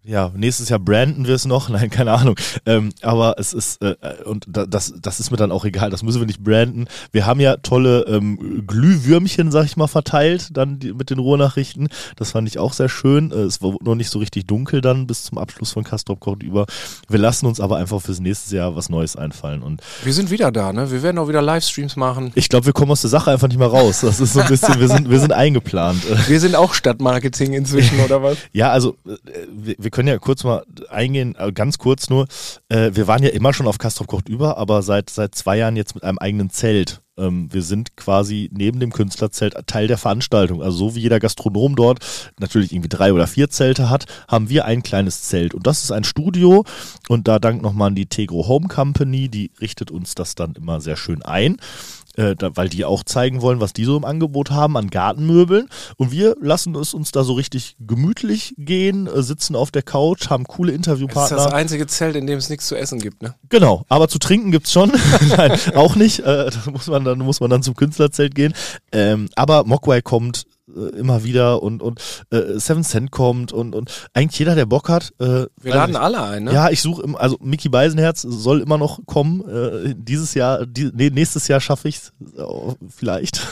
ja, nächstes Jahr branden wir es noch, nein, keine Ahnung. Ähm, aber es ist, äh, und da, das, das ist mir dann auch egal, das müssen wir nicht branden. Wir haben ja tolle ähm, Glühwürmchen, sag ich mal, verteilt, dann die, mit den Ruhrnachrichten. Das fand ich auch sehr schön. Äh, es war noch nicht so richtig dunkel dann bis zum Abschluss von Castrop kocht über. Wir lassen uns aber einfach fürs nächste Jahr was Neues einfallen. Und wir sind wieder da, ne? Wir werden auch wieder Livestreams machen. ich glaube, wir kommen aus der Sache einfach nicht mehr raus. Das ist so ein bisschen, wir sind, wir sind eingeplant. Wir sind auch Stadtmarketing inzwischen, oder was? Ja, also äh, wir, wir können ja kurz mal eingehen, ganz kurz nur. Äh, wir waren ja immer schon auf Castrop kocht über, aber seit seit zwei Jahren jetzt mit einem eigenen Zelt. Ähm, wir sind quasi neben dem Künstlerzelt Teil der Veranstaltung. Also so wie jeder Gastronom dort natürlich irgendwie drei oder vier Zelte hat, haben wir ein kleines Zelt. Und das ist ein Studio. Und da Dank nochmal an die Tegro Home Company, die richtet uns das dann immer sehr schön ein. Äh, da, weil die auch zeigen wollen, was die so im Angebot haben an Gartenmöbeln. Und wir lassen es uns da so richtig gemütlich gehen, äh, sitzen auf der Couch, haben coole Interviewpartner. Das ist das einzige Zelt, in dem es nichts zu essen gibt, ne? Genau, aber zu trinken gibt's schon. Nein, auch nicht. Äh, da muss man dann, muss man dann zum Künstlerzelt gehen. Ähm, aber Mogwai kommt äh, immer wieder und, und äh, Seven Cent kommt und, und eigentlich jeder, der Bock hat. Äh, Wir laden alle ein, ne? Ja, ich suche, also Micky Beisenherz soll immer noch kommen. Äh, dieses Jahr, die, nee, nächstes Jahr schaffe ich es oh, vielleicht.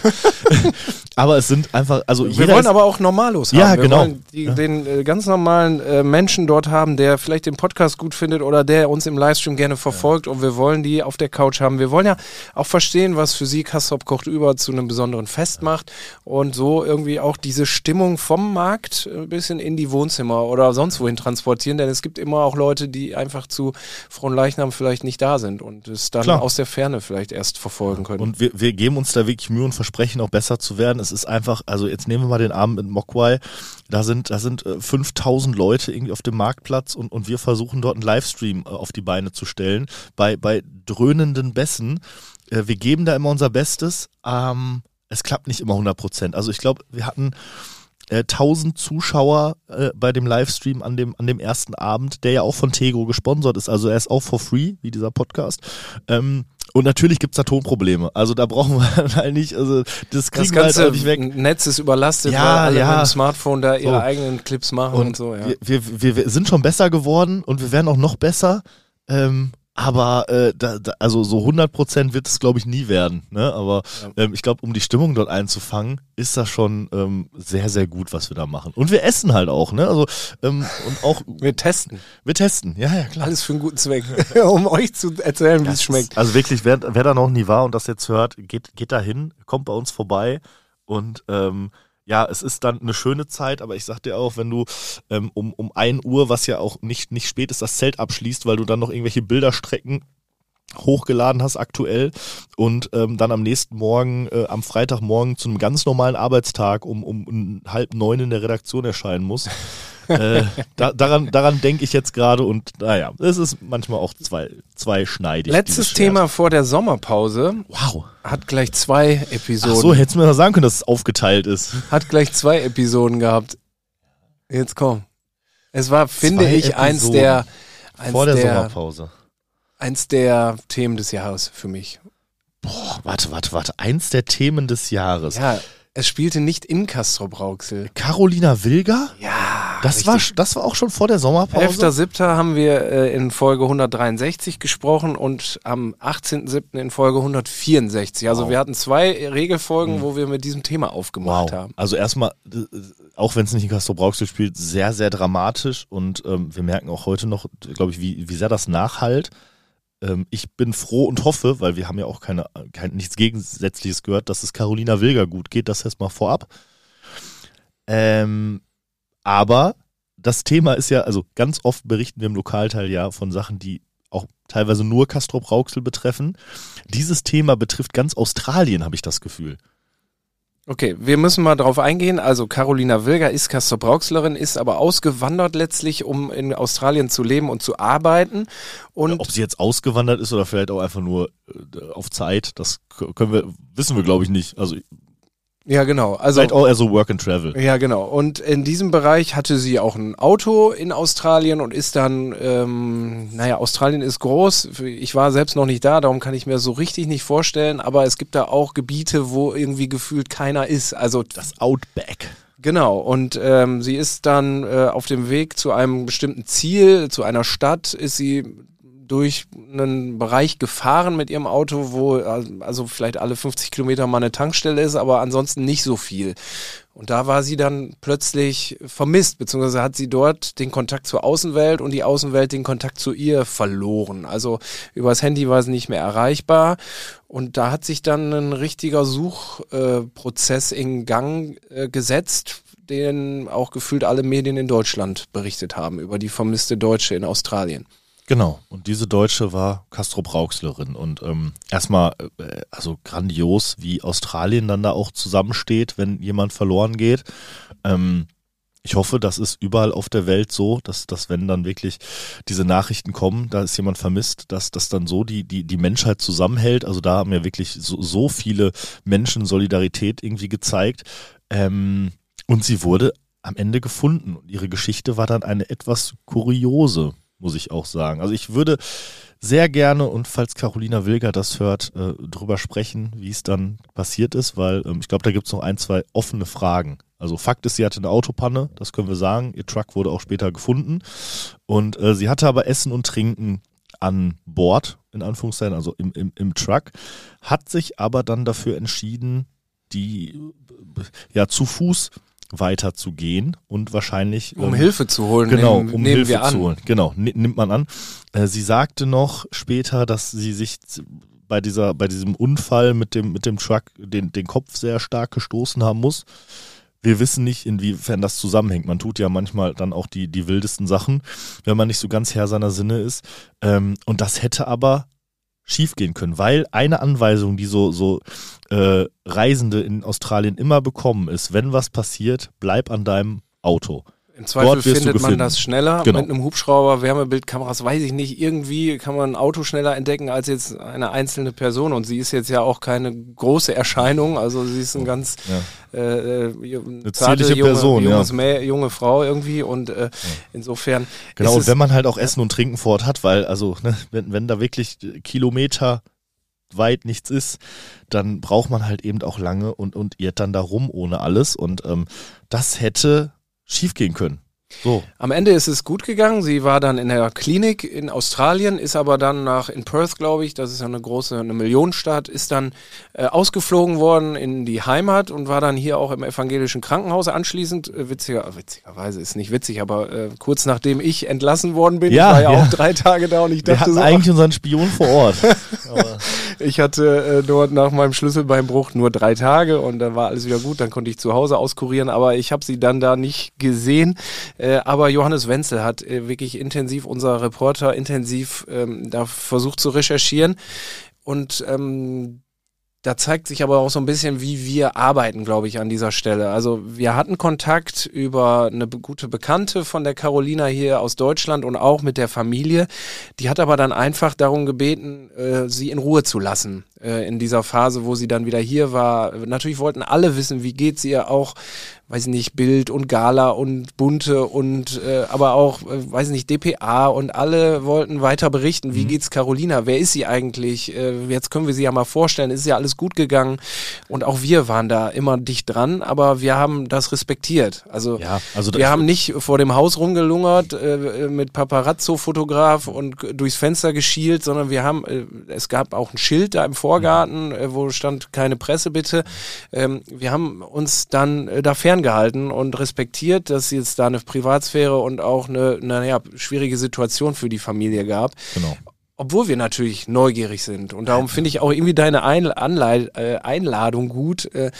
Aber es sind einfach, also wir jeder wollen ist, aber auch Normalos haben. Ja, wir genau. wollen die, Ja. den äh, ganz normalen äh, Menschen dort haben, der vielleicht den Podcast gut findet oder der uns im Livestream gerne verfolgt, ja. Und wir wollen die auf der Couch haben. Wir wollen ja auch verstehen, was für sie Castrop kocht über zu einem besonderen Fest macht und so irgendwie auch diese Stimmung vom Markt ein bisschen in die Wohnzimmer oder sonst wohin transportieren, denn es gibt immer auch Leute, die einfach zu Fronleichnam vielleicht nicht da sind und es dann Klar. aus der Ferne vielleicht erst verfolgen können. Und wir, wir geben uns da wirklich Mühe und versprechen auch besser zu werden. Es ist einfach, also jetzt nehmen wir mal den Abend in Mogwai, da sind, da sind äh, fünftausend Leute irgendwie auf dem Marktplatz und, und wir versuchen dort einen Livestream äh, auf die Beine zu stellen, bei, bei dröhnenden Bässen. Äh, wir geben da immer unser Bestes, ähm, es klappt nicht immer hundert Prozent. Also ich glaube, wir hatten äh, tausend Zuschauer äh, bei dem Livestream an dem, an dem ersten Abend, der ja auch von Tegro gesponsert ist, also er ist auch for free, wie dieser Podcast. Ähm, Und natürlich gibt's da Tonprobleme. Also da brauchen wir halt nicht, also das kriegen das wir halt ganze auch nicht weg. Netz ist überlastet, Ja, weil alle ja. mit dem Smartphone da ihre So. eigenen Clips machen und, Und so. Ja. wir, wir, wir sind schon besser geworden und wir werden auch noch besser. Ähm, aber äh, da, da, also so hundert Prozent wird es, glaube ich, nie werden. Ne? Aber Ja. ähm, ich glaube, um die Stimmung dort einzufangen, ist das schon ähm, sehr, sehr gut, was wir da machen. Und wir essen halt auch. Ne? Also ähm, und auch Wir testen. wir testen. Ja, ja, klar. Alles für einen guten Zweck. Um euch zu erzählen, wie es Das schmeckt. ist, also wirklich, wer, wer da noch nie war und das jetzt hört, geht, geht da hin, kommt bei uns vorbei und ähm, ja, es ist dann eine schöne Zeit, aber ich sag dir auch, wenn du ähm, um, um ein Uhr, was ja auch nicht, nicht spät ist, das Zelt abschließt, weil du dann noch irgendwelche Bilderstrecken hochgeladen hast aktuell und ähm, dann am nächsten Morgen, äh, am Freitagmorgen zu einem ganz normalen Arbeitstag um, um halb neun in der Redaktion erscheinen musst. äh, da, daran daran denke ich jetzt gerade und naja, es ist manchmal auch zwei, zweischneidig. Letztes dieses Thema Schwert. vor der Sommerpause Wow. hat gleich zwei Episoden. Ach so, hättest du mir mal sagen können, dass es aufgeteilt ist. Hat gleich zwei Episoden gehabt. Jetzt komm. Es war, finde Zwei ich, eins Episoden. der, eins Vor der, der, Sommerpause. eins der Themen des Jahres für mich. Boah, warte, warte, warte. Eins der Themen des Jahres. Ja, es spielte nicht in Castrop-Rauxel. Carolina Wilger? Ja, Das war, das war auch schon vor der Sommerpause. elfter siebter haben wir äh, in Folge hundertdreiundsechzig gesprochen und am achtzehnten siebten in Folge hundertvierundsechzig. Also Wow. wir hatten zwei Regelfolgen, Mhm. wo wir mit diesem Thema aufgemacht Wow. haben. Also erstmal, äh, auch wenn es nicht in Castrop-Rauxel spielt, sehr, sehr dramatisch und ähm, wir merken auch heute noch, glaube ich, wie, wie sehr das nachhallt. Ähm, ich bin froh und hoffe, weil wir haben ja auch keine, kein, nichts Gegensätzliches gehört, dass es Carolina Wilger gut geht, das erstmal vorab. Ähm, aber das Thema ist ja, also ganz oft berichten wir im Lokalteil ja von Sachen, die auch teilweise nur Castrop-Rauxel betreffen. Dieses Thema betrifft ganz Australien, habe ich das Gefühl. Okay, wir müssen mal drauf eingehen. Also Carolina Wilger ist Castrop-Rauxlerin, ist aber ausgewandert letztlich, um in Australien zu leben und zu arbeiten. Und Ob sie jetzt ausgewandert ist oder vielleicht auch einfach nur äh, auf Zeit, das k- können wir, wissen wir glaube ich nicht. Also ja, genau. Also vielleicht auch eher so Work and Travel. ja, genau. Und in diesem Bereich hatte sie auch ein Auto in Australien und ist dann, ähm, naja, Australien ist groß. Ich war selbst noch nicht da, darum kann ich mir so richtig nicht vorstellen. Aber es gibt da auch Gebiete, wo irgendwie gefühlt keiner ist. Also Das Outback. Genau, und ähm, sie ist dann äh, auf dem Weg zu einem bestimmten Ziel, zu einer Stadt, ist sie durch einen Bereich gefahren mit ihrem Auto, wo also vielleicht alle fünfzig Kilometer mal eine Tankstelle ist, aber ansonsten nicht so viel. Und da war sie dann plötzlich vermisst, beziehungsweise hat sie dort den Kontakt zur Außenwelt und die Außenwelt den Kontakt zu ihr verloren. Also übers Handy war sie nicht mehr erreichbar und da hat sich dann ein richtiger Suchprozess äh, in Gang äh, gesetzt, den auch gefühlt alle Medien in Deutschland berichtet haben, über die vermisste Deutsche in Australien. Genau, und diese Deutsche war Castrop Rauxlerin und ähm, erstmal, äh, also grandios, wie Australien dann da auch zusammensteht, wenn jemand verloren geht. Ähm, ich hoffe, das ist überall auf der Welt so, dass, dass wenn dann wirklich diese Nachrichten kommen, da ist jemand vermisst, dass das dann so die, die, die Menschheit zusammenhält. Also da haben ja wirklich so, so viele Menschen Solidarität irgendwie gezeigt. Ähm, und sie wurde am Ende gefunden und ihre Geschichte war dann eine etwas kuriose, muss ich auch sagen. Also ich würde sehr gerne, und falls Carolina Wilger das hört, äh, drüber sprechen, wie es dann passiert ist, weil ähm, ich glaube, da gibt es noch ein, zwei offene Fragen. Also Fakt ist, sie hatte eine Autopanne, das können wir sagen. Ihr Truck wurde auch später gefunden und äh, sie hatte aber Essen und Trinken an Bord, in Anführungszeichen, also im, im, im Truck, hat sich aber dann dafür entschieden, die ja zu Fuß weiterzugehen und wahrscheinlich um ähm, Hilfe zu holen, genau, nehmen, um nehmen Hilfe wir an. zu holen. Genau, n- nimmt man an. Äh, sie sagte noch später, dass sie sich z- bei dieser, bei diesem Unfall mit dem mit dem Truck den den Kopf sehr stark gestoßen haben muss. Wir wissen nicht, inwiefern das zusammenhängt. Man tut ja manchmal dann auch die die wildesten Sachen, wenn man nicht so ganz Herr seiner Sinne ist. Ähm, und das hätte aber schief gehen können, weil eine Anweisung, die so so äh, Reisende in Australien immer bekommen, ist: Wenn was passiert, bleib an deinem Auto. Im Zweifel Dort wirst du findet man gefunden. das schneller. Genau. Mit einem Hubschrauber, Wärmebildkameras, weiß ich nicht. Irgendwie kann man ein Auto schneller entdecken als jetzt eine einzelne Person. Und sie ist jetzt ja auch keine große Erscheinung. Also sie ist ein ganz Ja. äh, Eine zarte, zierliche junge, Person, ja. junges Mä- junge Frau irgendwie. Und äh, insofern Genau, ist und es wenn man halt auch Essen und Trinken vor Ort hat, weil, also, ne, wenn, wenn da wirklich Kilometer weit nichts ist, dann braucht man halt eben auch lange und, und irrt dann da rum ohne alles. Und ähm, das hätte schief gehen können. So. Am Ende ist es gut gegangen. Sie war dann in der Klinik in Australien, ist aber dann nach in Perth, glaube ich, das ist ja eine große, eine Millionenstadt, ist dann äh, ausgeflogen worden in die Heimat und war dann hier auch im evangelischen Krankenhaus anschließend. Äh, witziger, witzigerweise ist nicht witzig, aber äh, kurz nachdem ich entlassen worden bin, Ja, ich war ja, ja. auch drei Tage da und ich Wir dachte hatten so, eigentlich unseren Spion vor Ort. Aber ich hatte äh, dort nach meinem Schlüsselbeinbruch nur drei Tage und dann war alles wieder gut, dann konnte ich zu Hause auskurieren, aber ich habe sie dann da nicht gesehen. Äh, aber Johannes Wenzel hat äh, wirklich intensiv, unser Reporter, intensiv ähm, da versucht zu recherchieren und ähm, da zeigt sich aber auch so ein bisschen, wie wir arbeiten, glaube ich, an dieser Stelle. Also wir hatten Kontakt über eine be- gute Bekannte von der Carolina hier aus Deutschland und auch mit der Familie. Die hat aber dann einfach darum gebeten, äh, sie in Ruhe zu lassen äh, in dieser Phase, wo sie dann wieder hier war. Natürlich wollten alle wissen, wie geht's ihr, auch, weiß ich nicht, Bild und Gala und Bunte und äh, aber auch, äh, weiß ich nicht, D P A und alle wollten weiter berichten, wie Mhm. geht's Carolina, wer ist sie eigentlich, äh, jetzt können wir sie ja mal vorstellen, ist ja alles gut gegangen und auch wir waren da immer dicht dran, aber wir haben das respektiert, also ja, also wir haben nicht vor dem Haus rumgelungert äh, mit Paparazzo-Fotograf und durchs Fenster geschielt, sondern wir haben, äh, es gab auch ein Schild da im Vorgarten, äh, wo stand keine Presse bitte. Ähm, wir haben uns dann äh, da ferngehalten und respektiert, dass es jetzt da eine Privatsphäre und auch eine, naja, schwierige Situation für die Familie gab. Genau. Obwohl wir natürlich neugierig sind. Und darum finde ich auch irgendwie deine Ein- Anlei- äh, Einladung gut. Äh,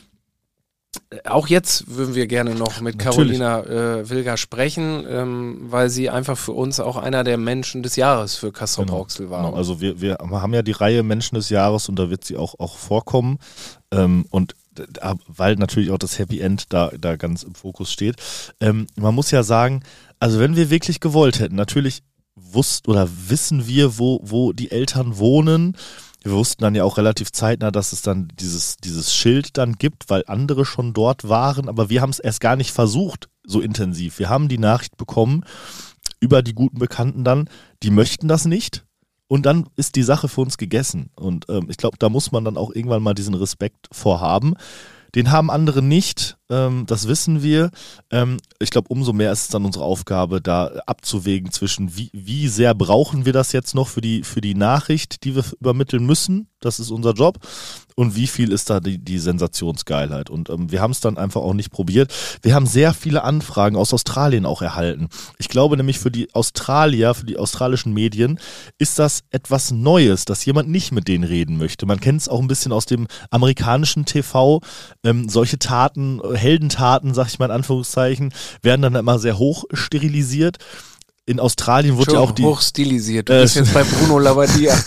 auch jetzt würden wir gerne noch mit Natürlich. Carolina äh, Wilger sprechen, ähm, weil sie einfach für uns auch einer der Menschen des Jahres für Castrop Rauxel war. Genau. Also wir, wir haben ja die Reihe Menschen des Jahres und da wird sie auch, auch vorkommen. Ähm, und da, weil natürlich auch das Happy End da, da ganz im Fokus steht. Ähm, man muss ja sagen, also wenn wir wirklich gewollt hätten, natürlich wussten oder wissen wir, wo, wo die Eltern wohnen. Wir wussten dann ja auch relativ zeitnah, dass es dann dieses, dieses Schild dann gibt, weil andere schon dort waren, aber wir haben es erst gar nicht versucht, so intensiv. Wir haben die Nachricht bekommen über die guten Bekannten dann, die möchten das nicht und dann ist die Sache für uns gegessen. Und ähm, ich glaube, da muss man dann auch irgendwann mal diesen Respekt vorhaben. Den haben andere nicht, ähm, das wissen wir. Ähm, ich glaube, umso mehr ist es dann unsere Aufgabe, da abzuwägen zwischen, wie, wie sehr brauchen wir das jetzt noch für die, für die Nachricht, die wir übermitteln müssen. Das ist unser Job. Und wie viel ist da die, die Sensationsgeilheit? Und ähm, wir haben es dann einfach auch nicht probiert. Wir haben sehr viele Anfragen aus Australien auch erhalten. Ich glaube nämlich für die Australier, für die australischen Medien ist das etwas Neues, dass jemand nicht mit denen reden möchte. Man kennt es auch ein bisschen aus dem amerikanischen T V. Ähm, solche Taten, Heldentaten, sag ich mal in Anführungszeichen, werden dann immer sehr hoch sterilisiert. In Australien wurde ja auch die... hochstilisiert. Du äh, bist jetzt bei Bruno Labbadia.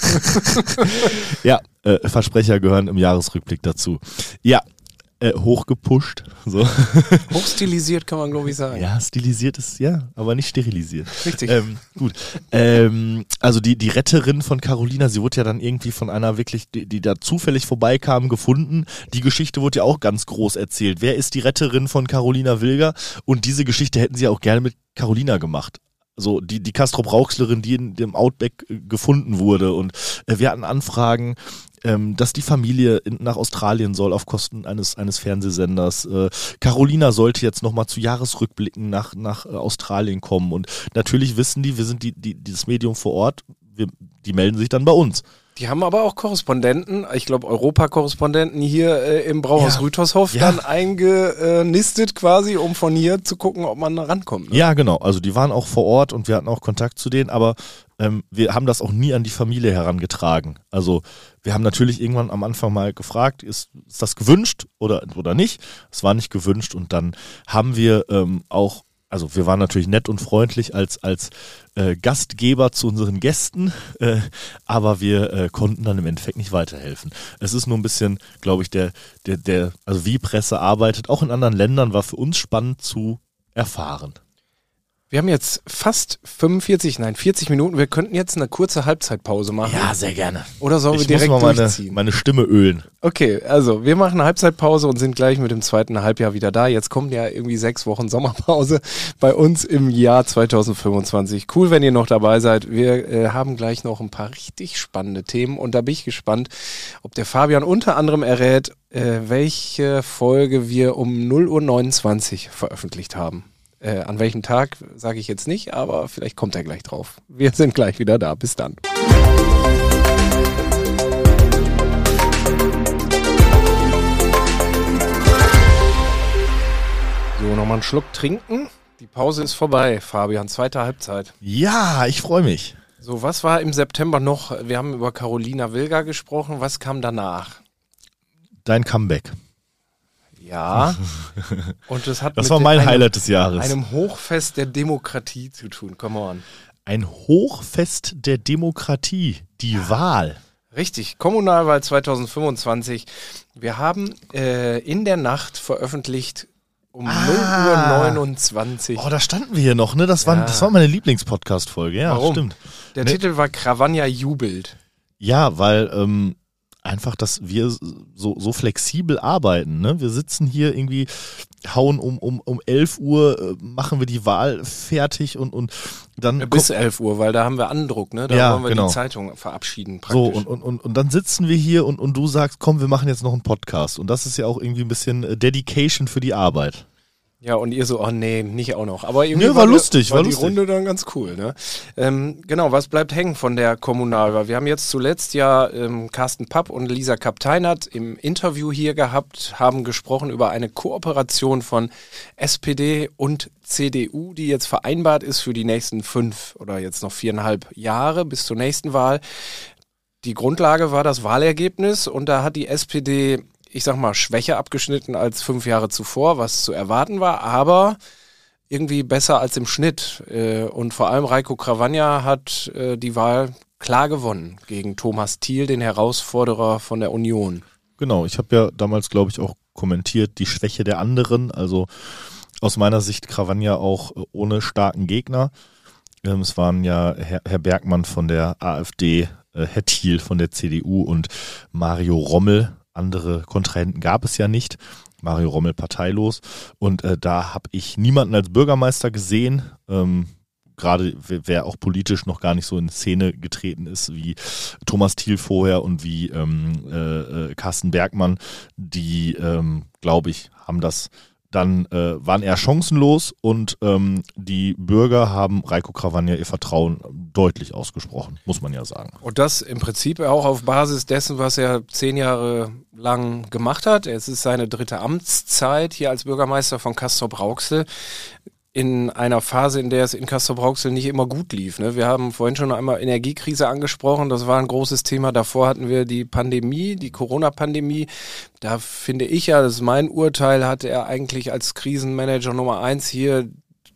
Ja, äh, Versprecher gehören im Jahresrückblick dazu. Ja, äh, hochgepusht. So. Hochstilisiert kann man, glaube ich, sagen. Ja, stilisiert ist, ja, aber nicht sterilisiert. Richtig. Ähm, gut. Ähm, also die, die Retterin von Carolina, sie wurde ja dann irgendwie von einer wirklich, die, die da zufällig vorbeikam, gefunden. Die Geschichte wurde ja auch ganz groß erzählt. Wer ist die Retterin von Carolina Wilger? Und diese Geschichte hätten sie ja auch gerne mit Carolina gemacht. So, die, die Castrop-Rauxlerin, die in dem Outback äh, gefunden wurde. Und äh, wir hatten Anfragen, ähm, dass die Familie in, nach Australien soll auf Kosten eines, eines Fernsehsenders. Äh, Carolina sollte jetzt nochmal zu Jahresrückblicken nach, nach äh, Australien kommen. Und natürlich wissen die, wir sind die, die, dieses Medium vor Ort, wir, die melden sich dann bei uns. Die haben aber auch Korrespondenten, ich glaube Europa-Korrespondenten hier äh, im Brauhaus ja. Rütershof ja. dann eingenistet quasi, um von hier zu gucken, ob man rankommt. Ne? Ja, genau. Also die waren auch vor Ort und wir hatten auch Kontakt zu denen, aber ähm, wir haben das auch nie an die Familie herangetragen. Also wir haben natürlich irgendwann am Anfang mal gefragt, ist, ist das gewünscht oder, oder nicht? Es war nicht gewünscht und dann haben wir ähm, auch Also wir waren natürlich nett und freundlich als als äh, Gastgeber zu unseren Gästen, äh, aber wir äh, konnten dann im Endeffekt nicht weiterhelfen. Es ist nur ein bisschen, glaube ich, der der der also wie Presse arbeitet, auch in anderen Ländern, war für uns spannend zu erfahren. Wir haben jetzt fast fünfundvierzig, nein, vierzig Minuten. Wir könnten jetzt eine kurze Halbzeitpause machen. Ja, sehr gerne. Oder sollen wir ich direkt muss mal meine, durchziehen? meine Stimme ölen. Okay, also wir machen eine Halbzeitpause und sind gleich mit dem zweiten Halbjahr wieder da. Jetzt kommen ja irgendwie sechs Wochen Sommerpause bei uns im Jahr zwanzig fünfundzwanzig. Cool, wenn ihr noch dabei seid. Wir äh, haben gleich noch ein paar richtig spannende Themen und da bin ich gespannt, ob der Fabian unter anderem errät, äh, welche Folge wir um null Uhr neunundzwanzig veröffentlicht haben. Äh, an welchem Tag, sage ich jetzt nicht, aber vielleicht kommt er gleich drauf. Wir sind gleich wieder da. Bis dann. So, nochmal einen Schluck trinken. Die Pause ist vorbei, Fabian. Zweite Halbzeit. Ja, ich freue mich. So, was war im September noch? Wir haben über Carolina Wilger gesprochen. Was kam danach? Dein Comeback. Ja, und das hat das mit war mein einem, Highlight des Jahres. einem Hochfest der Demokratie zu tun. Come on. Ein Hochfest der Demokratie, die ja. Wahl. Richtig, Kommunalwahl zwanzig fünfundzwanzig. Wir haben äh, in der Nacht veröffentlicht um ah. null Uhr neunundzwanzig. Oh, da standen wir hier noch, ne? Das, ja. war, das war meine Lieblingspodcast-Folge, ja, Warum? Stimmt. Der ne? Titel war Krawanja jubelt. Ja, weil ähm, einfach, dass wir so, so flexibel arbeiten. Ne? Wir sitzen hier irgendwie, hauen um, um, um elf Uhr, äh, machen wir die Wahl fertig und, und dann... Bis elf Uhr, weil da haben wir Andruck, ne? Da ja, wollen wir genau. die Zeitung verabschieden praktisch. So, und, und, und, und dann sitzen wir hier und, und du sagst, komm, wir machen jetzt noch einen Podcast. Und das ist ja auch irgendwie ein bisschen Dedication für die Arbeit. Ja, und ihr so, oh nee, nicht auch noch. Aber irgendwie nee, war, war lustig, war, war die lustig. Runde dann ganz cool, ne? Ähm, genau, was bleibt hängen von der Kommunalwahl? Wir haben jetzt zuletzt ja ähm, Carsten Papp und Lisa Kapteinert im Interview hier gehabt, haben gesprochen über eine Kooperation von S P D und C D U, die jetzt vereinbart ist für die nächsten fünf oder jetzt noch viereinhalb Jahre bis zur nächsten Wahl. Die Grundlage war das Wahlergebnis und da hat die S P D, ich sag mal, schwächer abgeschnitten als fünf Jahre zuvor, was zu erwarten war, aber irgendwie besser als im Schnitt. Und vor allem Heiko Krawanja hat die Wahl klar gewonnen gegen Thomas Thiel, den Herausforderer von der Union. Genau, ich habe ja damals, glaube ich, auch kommentiert, die Schwäche der anderen, also aus meiner Sicht Krawanja auch ohne starken Gegner. Es waren ja Herr Bergmann von der AfD, Herr Thiel von der C D U und Mario Rommel. Andere Kontrahenten gab es ja nicht. Mario Rommel parteilos. Und äh, da habe ich niemanden als Bürgermeister gesehen. Ähm, gerade wer auch politisch noch gar nicht so in Szene getreten ist, wie Thomas Thiel vorher und wie ähm, äh, Carsten Bergmann, die, ähm, glaube ich, haben das dann, äh, waren eher chancenlos und ähm, die Bürger haben Reiko Cravagna ihr Vertrauen deutlich ausgesprochen, muss man ja sagen. Und das im Prinzip auch auf Basis dessen, was er zehn Jahre lang gemacht hat. Es ist seine dritte Amtszeit hier als Bürgermeister von Castrop-Rauxel. In einer Phase, in der es in Castrop-Rauxel nicht immer gut lief. Ne? Wir haben vorhin schon einmal Energiekrise angesprochen, das war ein großes Thema. Davor hatten wir die Pandemie, die Corona-Pandemie. Da finde ich ja, das ist mein Urteil, hat er eigentlich als Krisenmanager Nummer eins hier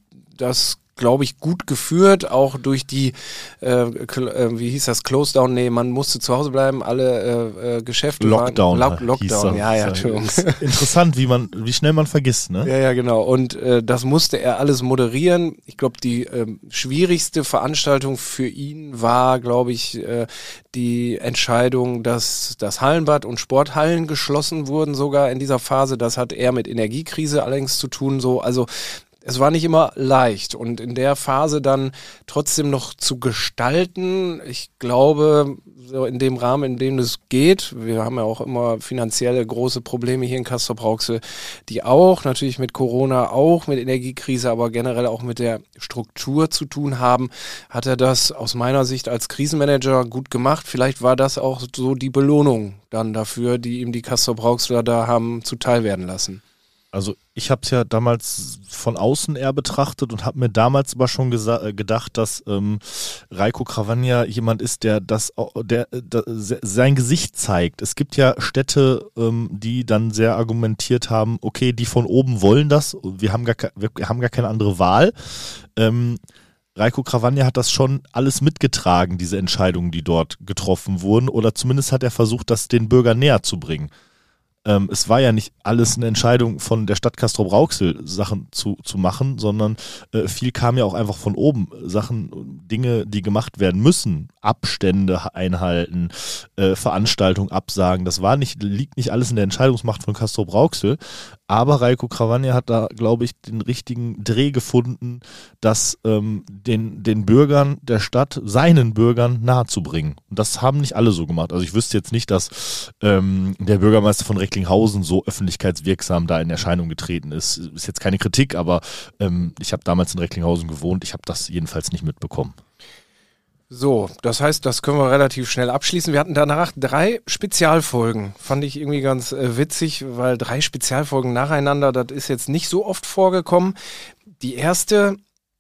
das, glaube ich, gut geführt, auch durch die, äh, äh, wie hieß das, Close-Down, nee, man musste zu Hause bleiben, alle äh, äh, Geschäfte Lockdown, waren, Lo- Lockdown, ja, ja, Entschuldigung. Interessant, wie man, wie schnell man vergisst, ne? Ja, ja, genau, und äh, das musste er alles moderieren. Ich glaube, die äh, schwierigste Veranstaltung für ihn war, glaube ich, äh, die Entscheidung, dass das Hallenbad und Sporthallen geschlossen wurden sogar in dieser Phase. Das hat eher mit Energiekrise allerdings zu tun, so, also es war nicht immer leicht und in der Phase dann trotzdem noch zu gestalten, ich glaube, so in dem Rahmen, in dem es geht, wir haben ja auch immer finanzielle große Probleme hier in Castrop-Rauxel, die auch natürlich mit Corona, auch mit Energiekrise, aber generell auch mit der Struktur zu tun haben, hat er das aus meiner Sicht als Krisenmanager gut gemacht. Vielleicht war das auch so die Belohnung dann dafür, die ihm die Castrop-Rauxler da haben zuteil werden lassen. Also ich habe es ja damals von außen eher betrachtet und habe mir damals aber schon gesa- gedacht, dass ähm, Reiko Cravagna jemand ist, der das, der, der sein Gesicht zeigt. Es gibt ja Städte, ähm, die dann sehr argumentiert haben, okay, die von oben wollen das, wir haben gar, ke- wir haben gar keine andere Wahl. Ähm, Reiko Cravagna hat das schon alles mitgetragen, diese Entscheidungen, die dort getroffen wurden, oder zumindest hat er versucht, das den Bürgern näher zu bringen. Ähm, es war ja nicht alles eine Entscheidung von der Stadt Castrop-Rauxel, Sachen zu, zu machen, sondern äh, viel kam ja auch einfach von oben. Sachen, Dinge, die gemacht werden müssen, Abstände einhalten, äh, Veranstaltungen absagen. Das war nicht, liegt nicht alles in der Entscheidungsmacht von Castrop-Rauxel. Aber Reiko Cravagna hat da, glaube ich, den richtigen Dreh gefunden, das ähm, den, den Bürgern der Stadt, seinen Bürgern nahezubringen. Und das haben nicht alle so gemacht. Also ich wüsste jetzt nicht, dass ähm, der Bürgermeister von Recklinghausen so öffentlichkeitswirksam da in Erscheinung getreten ist. Ist jetzt keine Kritik, aber ähm, ich habe damals in Recklinghausen gewohnt. Ich habe das jedenfalls nicht mitbekommen. So, das heißt, das können wir relativ schnell abschließen. Wir hatten danach drei Spezialfolgen. Fand ich irgendwie ganz äh, witzig, weil drei Spezialfolgen nacheinander, das ist jetzt nicht so oft vorgekommen. Die erste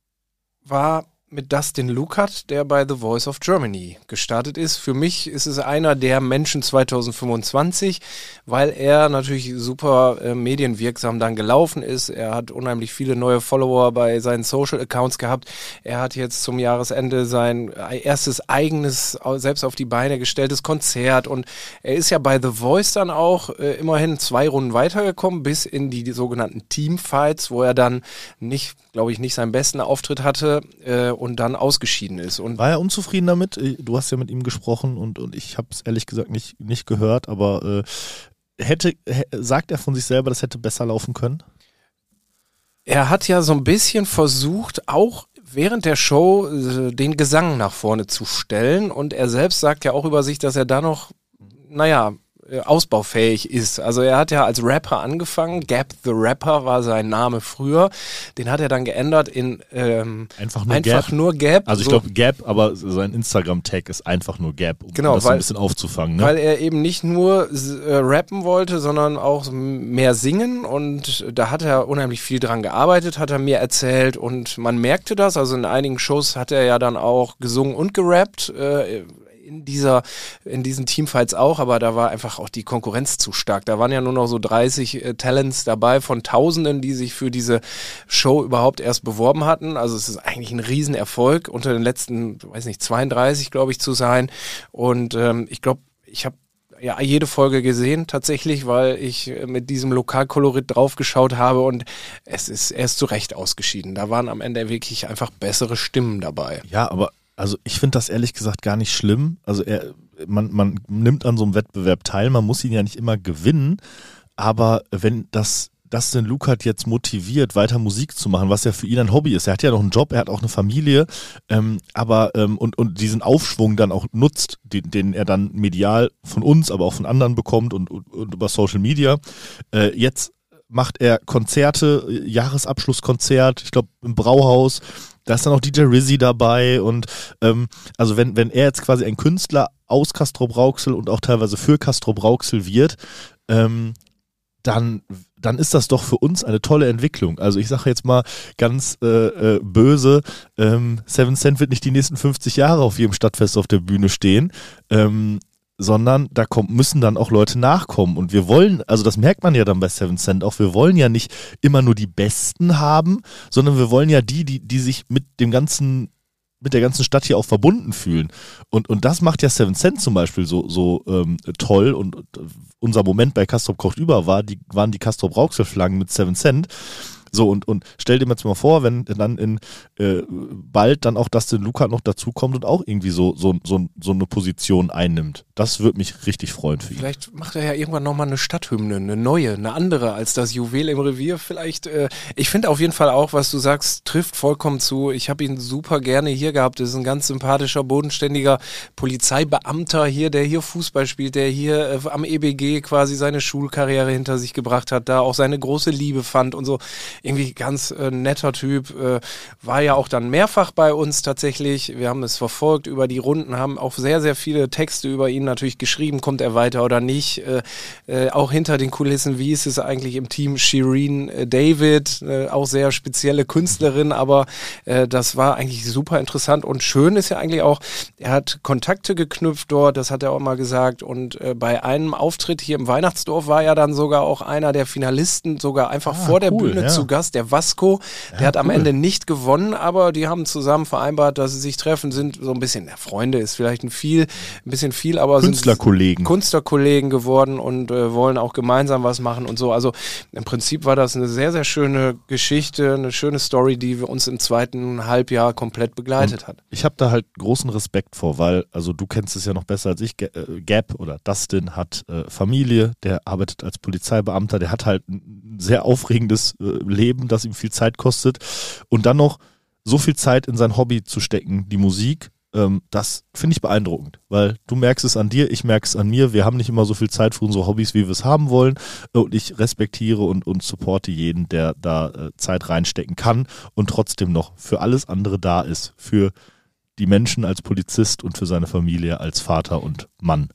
war mit Dustin Luckert, der bei The Voice of Germany gestartet ist. Für mich ist es einer der Menschen zwanzig fünfundzwanzig, weil er natürlich super äh, medienwirksam dann gelaufen ist. Er hat unheimlich viele neue Follower bei seinen Social Accounts gehabt. Er hat jetzt zum Jahresende sein erstes eigenes, selbst auf die Beine gestelltes Konzert und er ist ja bei The Voice dann auch äh, immerhin zwei Runden weitergekommen, bis in die, die sogenannten Teamfights, wo er dann nicht, glaube ich, nicht seinen besten Auftritt hatte äh, und dann ausgeschieden ist. Und war er unzufrieden damit? Du hast ja mit ihm gesprochen und, und ich habe es ehrlich gesagt nicht, nicht gehört, aber äh, hätte, h- sagt er von sich selber, das hätte besser laufen können? er hat ja so ein bisschen versucht, auch während der Show äh, den Gesang nach vorne zu stellen und er selbst sagt ja auch über sich, dass er da noch, naja, ausbaufähig ist. Also er hat ja als Rapper angefangen, Gap the Rapper war sein Name früher, den hat er dann geändert in ähm, Einfach nur einfach Gap. nur Gap. Also ich so, glaube Gap, aber sein Instagram-Tag ist einfach nur Gap, um Genau, das so weil- ein bisschen aufzufangen. Ne? weil er eben nicht nur äh, rappen wollte, sondern auch mehr singen und da hat er unheimlich viel dran gearbeitet, hat er mir erzählt und man merkte das, also in einigen Shows hat er ja dann auch gesungen und gerappt, äh, in dieser, in diesen Teamfights auch, aber da war einfach auch die Konkurrenz zu stark. Da waren ja nur noch so dreißig äh, Talents dabei von Tausenden, die sich für diese Show überhaupt erst beworben hatten. Also es ist eigentlich ein Riesenerfolg, unter den letzten, weiß nicht, zweiunddreißig, glaube ich, zu sein. Und ähm, ich glaube, ich habe ja jede Folge gesehen tatsächlich, weil ich mit diesem Lokalkolorit draufgeschaut habe und es ist erst zu Recht ausgeschieden. Da waren am Ende wirklich einfach bessere Stimmen dabei. Ja, aber also ich finde das ehrlich gesagt gar nicht schlimm. Also er, man, man nimmt an so einem Wettbewerb teil, man muss ihn ja nicht immer gewinnen, aber wenn das Dustin Lukert jetzt motiviert, weiter Musik zu machen, was ja für ihn ein Hobby ist. Er hat ja noch einen Job, er hat auch eine Familie, ähm, aber ähm, und, und diesen Aufschwung dann auch nutzt, den, den er dann medial von uns, aber auch von anderen bekommt und, und, und über Social Media. Äh, jetzt macht er Konzerte, Jahresabschlusskonzert, ich glaube im Brauhaus. Da ist dann auch D J Rizzy dabei und ähm, also wenn, wenn er jetzt quasi ein Künstler aus Castrop-Rauxel und auch teilweise für Castrop-Rauxel wird, ähm, dann, dann ist das doch für uns eine tolle Entwicklung. Also ich sage jetzt mal ganz äh, äh, böse, ähm, Seven Cent wird nicht die nächsten fünfzig Jahre auf jedem Stadtfest auf der Bühne stehen, ähm, sondern da kommt, müssen dann auch Leute nachkommen. Und wir wollen, also das merkt man ja dann bei Seven Cent auch, wir wollen ja nicht immer nur die Besten haben, sondern wir wollen ja die, die, die sich mit dem ganzen, mit der ganzen Stadt hier auch verbunden fühlen. Und, und das macht ja Seven Cent zum Beispiel so, so ähm, toll. Und, und unser Moment bei Castrop kocht über war, die, waren die Castrop-Rauxel-Flaggen mit Seven Cent. So, und, und stell dir jetzt mal vor, wenn dann in äh, bald dann auch Dustin Lukert noch dazukommt und auch irgendwie so, so, so, so eine Position einnimmt. Das würde mich richtig freuen für ihn. Vielleicht macht er ja irgendwann nochmal eine Stadthymne, eine neue, eine andere als das Juwel im Revier. Vielleicht, äh, ich finde auf jeden Fall auch, was du sagst, trifft vollkommen zu. Ich habe ihn super gerne hier gehabt. Das ist ein ganz sympathischer, bodenständiger Polizeibeamter hier, der hier Fußball spielt, der hier äh, am E B G quasi seine Schulkarriere hinter sich gebracht hat, da auch seine große Liebe fand und so. Irgendwie ganz äh, netter Typ, äh, war ja auch dann mehrfach bei uns tatsächlich. Wir haben es verfolgt über die Runden, haben auch sehr, sehr viele Texte über ihn natürlich geschrieben, kommt er weiter oder nicht. Äh, äh, auch hinter den Kulissen, wie ist es eigentlich im Team Shireen äh, David, äh, auch sehr spezielle Künstlerin, aber äh, das war eigentlich super interessant und schön ist ja eigentlich auch, er hat Kontakte geknüpft dort, das hat er auch mal gesagt und äh, bei einem Auftritt hier im Weihnachtsdorf war ja dann sogar auch einer der Finalisten sogar einfach ah, vor der cool, Bühne ja. zu Gast, der Vasco, der ja, hat am cool. Ende nicht gewonnen, aber die haben zusammen vereinbart, dass sie sich treffen, sind so ein bisschen, ja, Freunde ist vielleicht ein viel, ein bisschen viel, aber Künstlerkollegen. sind Künstlerkollegen geworden und äh, wollen auch gemeinsam was machen und so. Also im Prinzip war das eine sehr, sehr schöne Geschichte, eine schöne Story, die wir uns im zweiten Halbjahr komplett begleitet und hat. Ich habe da halt großen Respekt vor, weil, also du kennst es ja noch besser als ich, Gap oder Dustin hat äh, Familie, der arbeitet als Polizeibeamter, der hat halt ein sehr aufregendes äh, Leben, das ihm viel Zeit kostet und dann noch so viel Zeit in sein Hobby zu stecken, die Musik, ähm, das finde ich beeindruckend, weil du merkst es an dir, ich merke es an mir, wir haben nicht immer so viel Zeit für unsere Hobbys, wie wir es haben wollen und ich respektiere und, und supporte jeden, der da äh, Zeit reinstecken kann und trotzdem noch für alles andere da ist, für die Menschen als Polizist und für seine Familie als Vater und Mann.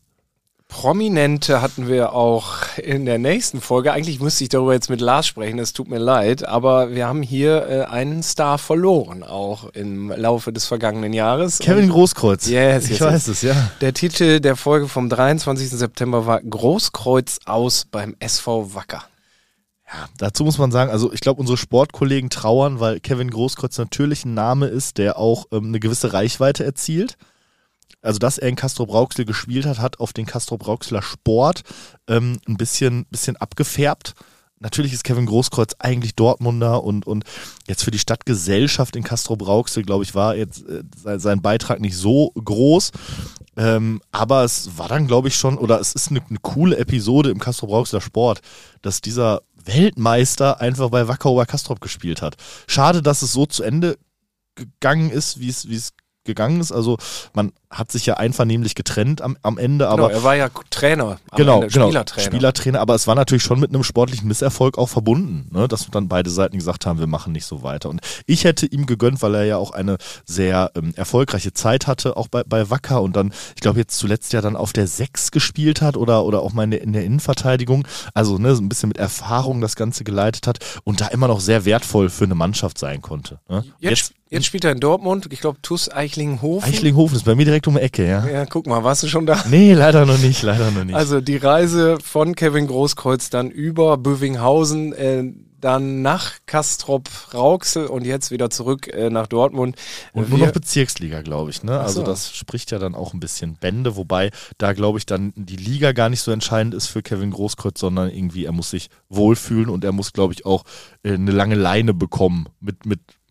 Prominente hatten wir auch in der nächsten Folge. Eigentlich müsste ich darüber jetzt mit Lars sprechen, es tut mir leid, aber wir haben hier äh, einen Star verloren, auch im Laufe des vergangenen Jahres. Kevin Und Großkreuz. Yes, ich yes, weiß yes. es, ja. Der Titel der Folge vom dreiundzwanzigsten September war Großkreuz aus beim S V Wacker. Ja, dazu muss man sagen, also ich glaube, unsere Sportkollegen trauern, weil Kevin Großkreuz natürlich ein Name ist, der auch ähm, eine gewisse Reichweite erzielt. Also, dass er in Castrop-Rauxel gespielt hat, hat auf den Castrop-Rauxeler Sport ähm, ein bisschen, bisschen abgefärbt. Natürlich ist Kevin Großkreuz eigentlich Dortmunder und, und jetzt für die Stadtgesellschaft in Castrop-Rauxel, glaube ich, war jetzt äh, sein Beitrag nicht so groß. Ähm, aber es war dann, glaube ich, schon, oder es ist eine, eine coole Episode im Castrop-Rauxeler Sport, dass dieser Weltmeister einfach bei Wacker Obercastrop gespielt hat. Schade, dass es so zu Ende gegangen ist, wie es, wie es gegangen ist. Also man hat sich ja einvernehmlich getrennt am, am Ende. Aber genau, er war ja Trainer, am genau, Ende, genau, Spielertrainer. Spielertrainer, aber es war natürlich schon mit einem sportlichen Misserfolg auch verbunden, ne? Dass dann beide Seiten gesagt haben, wir machen nicht so weiter. Und ich hätte ihm gegönnt, weil er ja auch eine sehr ähm, erfolgreiche Zeit hatte, auch bei, bei Wacker und dann, ich glaube jetzt zuletzt ja dann auf der sechs gespielt hat oder, oder auch mal in der, in der Innenverteidigung, also ne, so ein bisschen mit Erfahrung das Ganze geleitet hat und da immer noch sehr wertvoll für eine Mannschaft sein konnte. Ne? Jetzt, jetzt, jetzt spielt er in Dortmund, ich glaube T U S Eichlinghofen. Eichlinghofen ist bei mir direkt um die Ecke, ja. Ja, guck mal, warst du schon da? Nee, leider noch nicht, leider noch nicht. Also die Reise von Kevin Großkreuz dann über Bövinghausen, äh, dann nach Castrop-Rauxel und jetzt wieder zurück äh, nach Dortmund. Und nur noch Bezirksliga, glaube ich. Ne? Also so. Das spricht ja dann auch ein bisschen Bände, wobei da, glaube ich, dann die Liga gar nicht so entscheidend ist für Kevin Großkreuz, sondern irgendwie, er muss sich wohlfühlen und er muss, glaube ich, auch äh, eine lange Leine bekommen mit, mit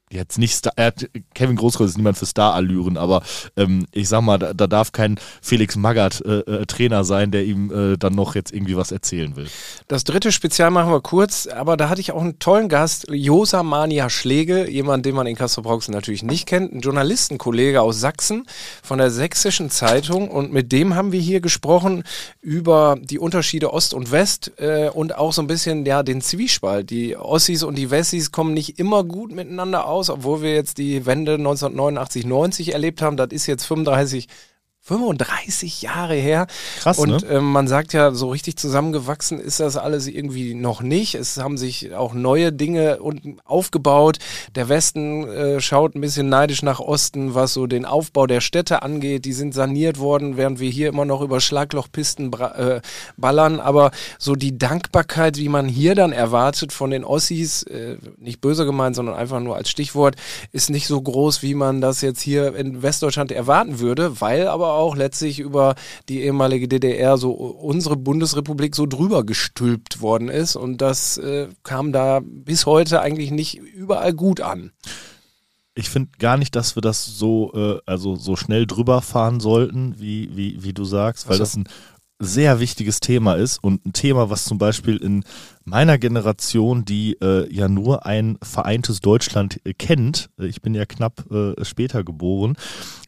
jetzt nicht Star, er hat, Kevin Großkreuz ist niemand für Star-Allüren, aber ähm, ich sag mal, da, da darf kein Felix Magath äh, äh, Trainer sein, der ihm äh, dann noch jetzt irgendwie was erzählen will. Das dritte Spezial machen wir kurz, aber da hatte ich auch einen tollen Gast, Josa Mania Schlegel, jemand, den man in Castrop-Rauxel natürlich nicht kennt, ein Journalistenkollege aus Sachsen von der Sächsischen Zeitung, und mit dem haben wir hier gesprochen über die Unterschiede Ost und West äh, und auch so ein bisschen ja den Zwiespalt. Die Ossis und die Wessis kommen nicht immer gut miteinander aus, obwohl wir jetzt die Wende neunzehnhundertneunundachtzig neunzig erlebt haben. Das ist jetzt fünfunddreißig fünfunddreißig Jahre her. Krass, und ne? ähm, man sagt ja, so richtig zusammengewachsen ist das alles irgendwie noch nicht. Es haben sich auch neue Dinge unten aufgebaut. Der Westen äh, schaut ein bisschen neidisch nach Osten, was so den Aufbau der Städte angeht. Die sind saniert worden, während wir hier immer noch über Schlaglochpisten bra- äh, ballern. Aber so die Dankbarkeit, wie man hier dann erwartet von den Ossis, äh, nicht böse gemeint, sondern einfach nur als Stichwort, ist nicht so groß, wie man das jetzt hier in Westdeutschland erwarten würde, weil aber auch letztlich über die ehemalige D D R so unsere Bundesrepublik so drüber gestülpt worden ist, und das äh, kam da bis heute eigentlich nicht überall gut an. Ich finde gar nicht, dass wir das so, äh, also so schnell drüber fahren sollten, wie, wie, wie du sagst, weil Also. das ein sehr wichtiges Thema ist und ein Thema, was zum Beispiel in meiner Generation, die äh, ja nur ein vereintes Deutschland äh, kennt, ich bin ja knapp äh, später geboren,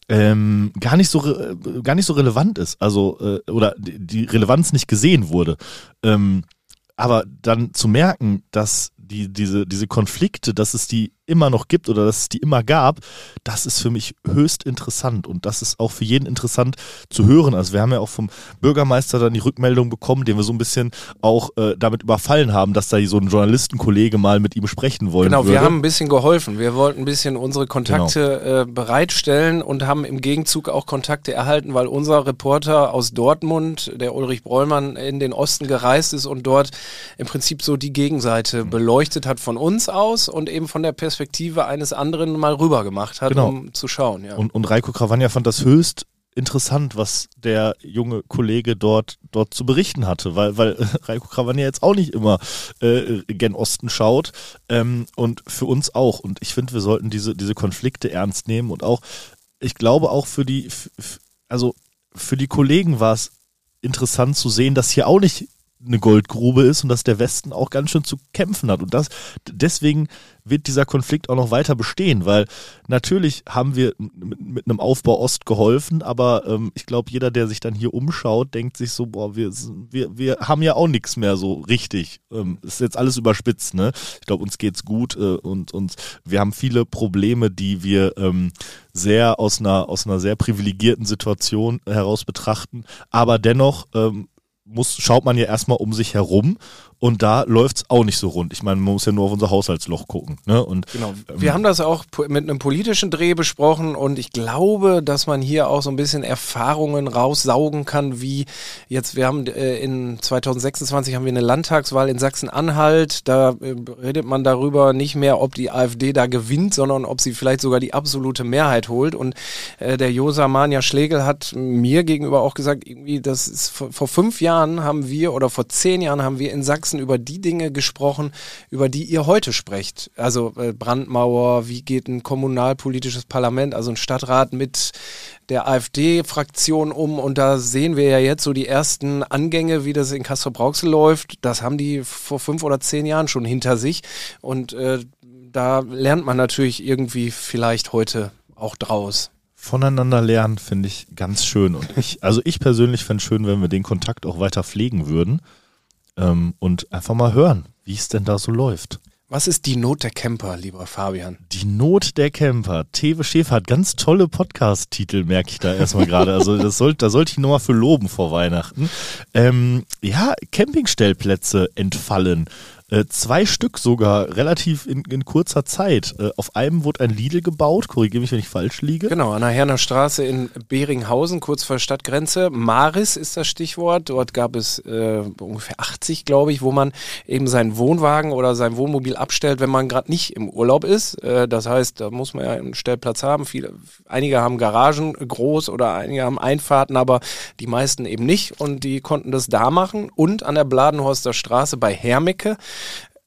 ähm, gar nicht so re- gar nicht so relevant ist, also äh, oder die, die Relevanz nicht gesehen wurde. Ähm, aber dann zu merken, dass die diese diese Konflikte, dass es die immer noch gibt oder dass es die immer gab, das ist für mich höchst interessant, und das ist auch für jeden interessant zu hören. Also wir haben ja auch vom Bürgermeister dann die Rückmeldung bekommen, den wir so ein bisschen auch äh, damit überfallen haben, dass da so ein Journalistenkollege mal mit ihm sprechen wollen Genau, würde. wir haben ein bisschen geholfen. Wir wollten ein bisschen unsere Kontakte Genau. äh, bereitstellen und haben im Gegenzug auch Kontakte erhalten, weil unser Reporter aus Dortmund, der Ulrich Brollmann, in den Osten gereist ist und dort im Prinzip so die Gegenseite mhm. beleuchtet hat von uns aus und eben von der Perspektive eines anderen mal rüber gemacht hat, Genau. um zu schauen. Ja. Und, und Reiko Cravagna fand das höchst interessant, was der junge Kollege dort dort zu berichten hatte, weil, weil Reiko Cravagna jetzt auch nicht immer äh, gen Osten schaut, ähm, und für uns auch. Und ich finde, wir sollten diese, diese Konflikte ernst nehmen, und auch, ich glaube auch für die, f- f- also für die Kollegen war es interessant zu sehen, dass hier auch nicht eine Goldgrube ist und dass der Westen auch ganz schön zu kämpfen hat. Und das, deswegen wird dieser Konflikt auch noch weiter bestehen, weil natürlich haben wir mit, mit einem Aufbau Ost geholfen, aber ähm, ich glaube, jeder, der sich dann hier umschaut, denkt sich so, boah, wir, wir, wir haben ja auch nichts mehr so richtig. Ähm, ist jetzt alles überspitzt, ne? Ich glaube, uns geht's gut äh, und, und wir haben viele Probleme, die wir ähm, sehr aus einer, aus einer sehr privilegierten Situation heraus betrachten, aber dennoch ähm, muss, schaut man ja erstmal um sich herum, und da läuft's auch nicht so rund. Ich meine, man muss ja nur auf unser Haushaltsloch gucken. Ne? Und, Genau. ähm, Wir haben das auch mit einem politischen Dreh besprochen, und ich glaube, dass man hier auch so ein bisschen Erfahrungen raussaugen kann, wie jetzt, wir haben äh, in zwanzig sechsundzwanzig haben wir eine Landtagswahl in Sachsen-Anhalt, da äh, redet man darüber nicht mehr, ob die AfD da gewinnt, sondern ob sie vielleicht sogar die absolute Mehrheit holt, und äh, der Josa Mania Schlegel hat mir gegenüber auch gesagt, irgendwie, das ist vor, vor fünf Jahren haben wir oder vor zehn Jahren haben wir in Sachsen über die Dinge gesprochen, über die ihr heute sprecht. Also äh, Brandmauer, wie geht ein kommunalpolitisches Parlament, also ein Stadtrat mit der AfD-Fraktion um, und da sehen wir ja jetzt so die ersten Angänge, wie das in Castrop-Rauxel läuft. Das haben die vor fünf oder zehn Jahren schon hinter sich, und äh, da lernt man natürlich irgendwie vielleicht heute auch draus. Voneinander lernen finde ich ganz schön, und ich, also ich persönlich fände es schön, wenn wir den Kontakt auch weiter pflegen würden. Ähm, und einfach mal hören, wie es denn da so läuft. Was ist die Not der Camper, lieber Fabian? Die Not der Camper. Thewe Schäfer hat ganz tolle Podcast-Titel, merke ich da erstmal gerade. Also das soll, da sollte ich nochmal für loben vor Weihnachten. Ähm, ja, Campingstellplätze entfallen. Äh, zwei Stück sogar, relativ in, in kurzer Zeit. Äh, auf einem wurde ein Lidl gebaut, korrigiere mich, wenn ich falsch liege. Genau, an der Herner Straße in Beringhausen, kurz vor Stadtgrenze. Maris ist das Stichwort. Dort gab es äh, ungefähr achtzig, glaube ich, wo man eben seinen Wohnwagen oder sein Wohnmobil abstellt, wenn man gerade nicht im Urlaub ist. Äh, das heißt, da muss man ja einen Stellplatz haben. Viele, einige haben Garagen groß oder einige haben Einfahrten, aber die meisten eben nicht. Und die konnten das da machen. Und an der Bladenhorster Straße bei Hermecke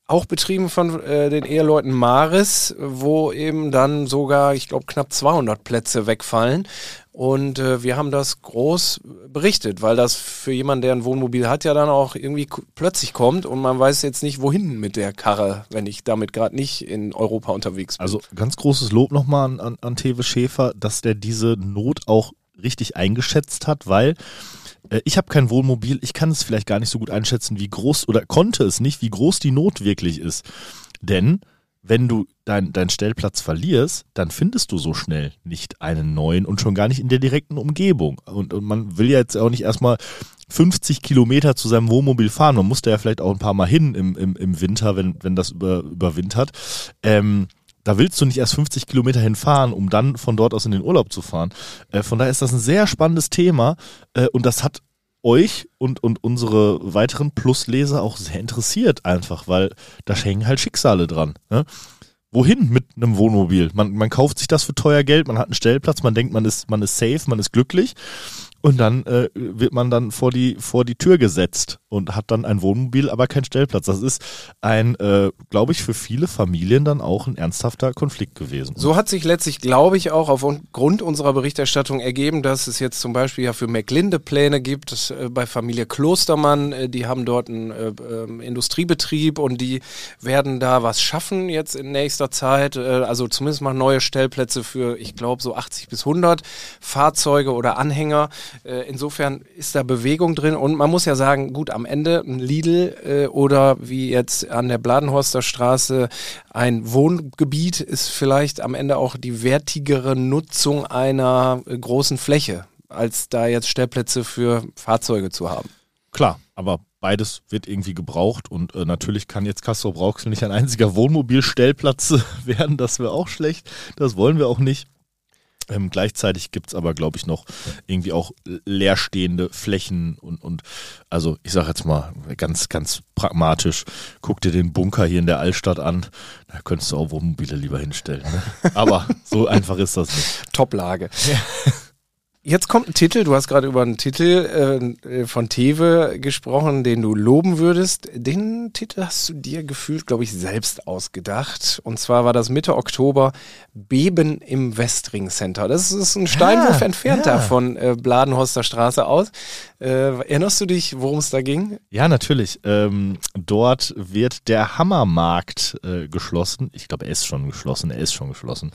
auch betrieben von äh, den Eheleuten Maris, wo eben dann sogar, ich glaube, knapp zweihundert Plätze wegfallen. Und äh, wir haben das groß berichtet, weil das für jemanden, der ein Wohnmobil hat, ja dann auch irgendwie k- plötzlich kommt und man weiß jetzt nicht, wohin mit der Karre, wenn ich damit gerade nicht in Europa unterwegs bin. Also ganz großes Lob nochmal an, an, an Tewe Schäfer, dass der diese Not auch richtig eingeschätzt hat, weil äh, ich habe kein Wohnmobil, ich kann es vielleicht gar nicht so gut einschätzen, wie groß, oder konnte es nicht, wie groß die Not wirklich ist. Denn wenn du deinen dein Stellplatz verlierst, dann findest du so schnell nicht einen neuen und schon gar nicht in der direkten Umgebung. Und, und man will ja jetzt auch nicht erstmal fünfzig Kilometer zu seinem Wohnmobil fahren. Man muss da ja vielleicht auch ein paar Mal hin im, im, im Winter, wenn, wenn das über, überwintert. Ähm, Da willst du nicht erst fünfzig Kilometer hinfahren, um dann von dort aus in den Urlaub zu fahren. Äh, von daher ist das ein sehr spannendes Thema äh, und das hat euch und, und unsere weiteren Plusleser auch sehr interessiert einfach, weil da hängen halt Schicksale dran. Ne? Wohin mit einem Wohnmobil? Man, man kauft sich das für teuer Geld, man hat einen Stellplatz, man denkt, man ist, man ist safe, man ist glücklich. Und dann äh, wird man dann vor die vor die Tür gesetzt und hat dann ein Wohnmobil, aber keinen Stellplatz. Das ist ein, äh, glaube ich, für viele Familien dann auch ein ernsthafter Konflikt gewesen. So hat sich letztlich, glaube ich, auch aufgrund unserer Berichterstattung ergeben, dass es jetzt zum Beispiel ja für McLinde Pläne gibt, das, äh, bei Familie Klostermann, äh, die haben dort einen äh, äh, Industriebetrieb und die werden da was schaffen jetzt in nächster Zeit, äh, also zumindest mal neue Stellplätze für, ich glaube, so achtzig bis hundert Fahrzeuge oder Anhänger. Insofern ist da Bewegung drin und man muss ja sagen, gut, am Ende ein Lidl äh, oder wie jetzt an der Bladenhorster Straße ein Wohngebiet ist vielleicht am Ende auch die wertigere Nutzung einer äh, großen Fläche, als da jetzt Stellplätze für Fahrzeuge zu haben. Klar, aber beides wird irgendwie gebraucht und äh, natürlich kann jetzt Castrop-Rauxel nicht ein einziger Wohnmobilstellplatz werden, das wäre auch schlecht, das wollen wir auch nicht. Ähm, gleichzeitig gibt's aber, glaube ich, noch irgendwie auch leerstehende Flächen und, und also ich sage jetzt mal ganz, ganz pragmatisch, guck dir den Bunker hier in der Altstadt an, da könntest du auch Wohnmobile lieber hinstellen. Ne? Aber so einfach ist das nicht. Toplage. Ja. Jetzt kommt ein Titel, du hast gerade über einen Titel äh, von Tewe gesprochen, den du loben würdest. Den Titel hast du dir gefühlt, glaube ich, selbst ausgedacht. Und zwar war das Mitte Oktober Beben im Westring Center. Das ist ein Steinwurf ja, entfernt ja. da von äh, Bladenhorster Straße aus. Äh, erinnerst du dich, worum es da ging? Ja, natürlich. Ähm, dort wird der Hammermarkt äh, geschlossen. Ich glaube, er ist schon geschlossen. Er ist schon geschlossen.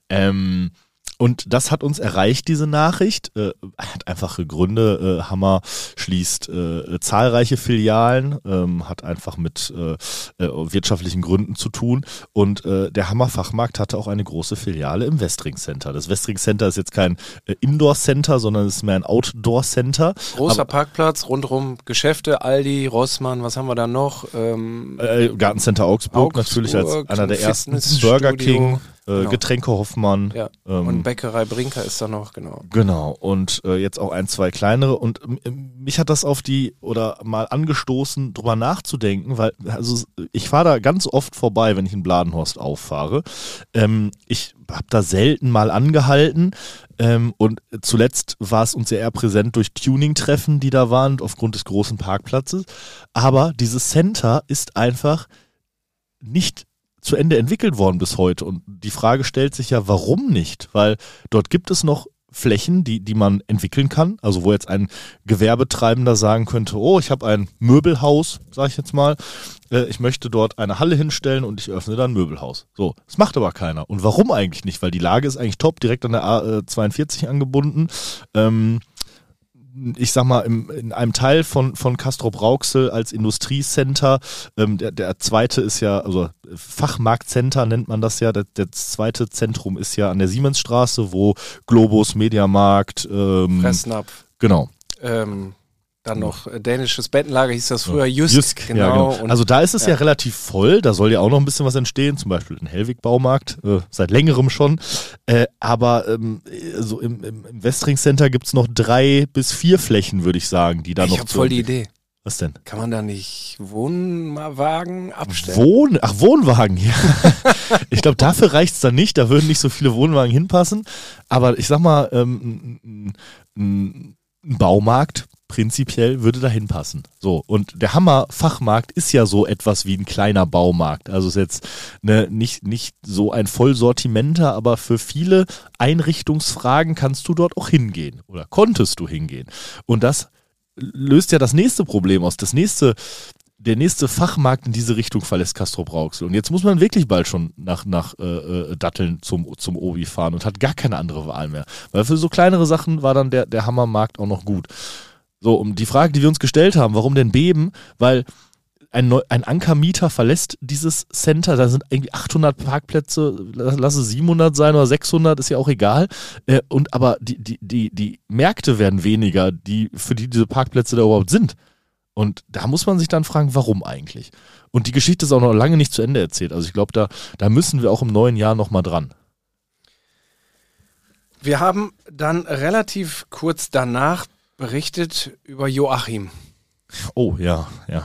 Ähm, Und das hat uns erreicht, diese Nachricht. Äh, hat einfache Gründe. Äh, Hammer schließt äh, zahlreiche Filialen, ähm, hat einfach mit äh, äh, wirtschaftlichen Gründen zu tun. Und äh, der Hammer Fachmarkt hatte auch eine große Filiale im Westring Center. Das Westring Center ist jetzt kein äh, Indoor Center, sondern es ist mehr ein Outdoor Center. Großer Aber, Parkplatz, rundherum Geschäfte, Aldi, Rossmann, was haben wir da noch? Ähm, äh, Gartencenter Augsburg, Augsburg natürlich als einer der ersten. Burger King. Genau. Getränke Hoffmann. Ja. Ähm, und Bäckerei Brinker ist da noch, genau. Genau. Und äh, jetzt auch ein, zwei kleinere. Und äh, mich hat das auf die, oder mal angestoßen, drüber nachzudenken, weil also ich fahre da ganz oft vorbei, wenn ich in Bladenhorst auffahre. Ähm, ich habe da selten mal angehalten. Ähm, und zuletzt war es uns ja eher präsent durch Tuning-Treffen, die da waren, aufgrund des großen Parkplatzes. Aber dieses Center ist einfach nicht zu Ende entwickelt worden bis heute. Und die Frage stellt sich ja, warum nicht? Weil dort gibt es noch Flächen, die, die man entwickeln kann. Also wo jetzt ein Gewerbetreibender sagen könnte, oh, ich habe ein Möbelhaus, sage ich jetzt mal. Äh, ich möchte dort eine Halle hinstellen und ich öffne dann ein Möbelhaus. So, das macht aber keiner. Und warum eigentlich nicht? Weil die Lage ist eigentlich top, direkt an der A zweiundvierzig angebunden. Ähm, ich sag mal, im, in einem Teil von, von Castrop-Rauxel als Industriecenter, ähm, der, der zweite ist ja, also Fachmarktcenter nennt man das ja, der, der zweite Zentrum ist ja an der Siemensstraße, wo Globus, Mediamarkt, ähm, Fressnapf. Genau. Ähm, dann noch äh, dänisches Bettenlager, hieß das früher, ja. Jysk, Jysk, genau. Ja, genau. Und, also da ist es ja. ja relativ voll, da soll ja auch noch ein bisschen was entstehen, zum Beispiel ein Hellwig-Baumarkt, äh, seit längerem schon, äh, aber ähm, so im, im, im Westring Center gibt's noch drei bis vier Flächen, würde ich sagen, die da ich noch... Ich habe voll die Idee. Was denn? Kann man da nicht Wohnwagen abstellen? Wohn, ach, Wohnwagen, ja. Ich glaube, dafür reicht's dann nicht, da würden nicht so viele Wohnwagen hinpassen, aber ich sag mal, ähm, ein, ein Baumarkt prinzipiell würde da hinpassen. So, und der Hammer-Fachmarkt ist ja so etwas wie ein kleiner Baumarkt. Also ist jetzt ne, nicht, nicht so ein Vollsortimenter, aber für viele Einrichtungsfragen kannst du dort auch hingehen oder konntest du hingehen. Und das löst ja das nächste Problem aus. Das nächste, der nächste Fachmarkt in diese Richtung verlässt Castrop-Rauxel. Und jetzt muss man wirklich bald schon nach, nach äh, Datteln zum, zum Obi fahren und hat gar keine andere Wahl mehr. Weil für so kleinere Sachen war dann der, der Hammermarkt auch noch gut. So, um die Frage, die wir uns gestellt haben, warum denn Beben? Weil ein, Neu- ein Ankermieter verlässt dieses Center, da sind irgendwie achthundert Parkplätze, lass es siebenhundert sein oder sechshundert, ist ja auch egal. Äh, und aber die, die, die, die Märkte werden weniger, die, für die diese Parkplätze da überhaupt sind. Und da muss man sich dann fragen, warum eigentlich? Und die Geschichte ist auch noch lange nicht zu Ende erzählt. Also ich glaube, da, da müssen wir auch im neuen Jahr nochmal dran. Wir haben dann relativ kurz danach berichtet über Joachim. Oh, ja, ja.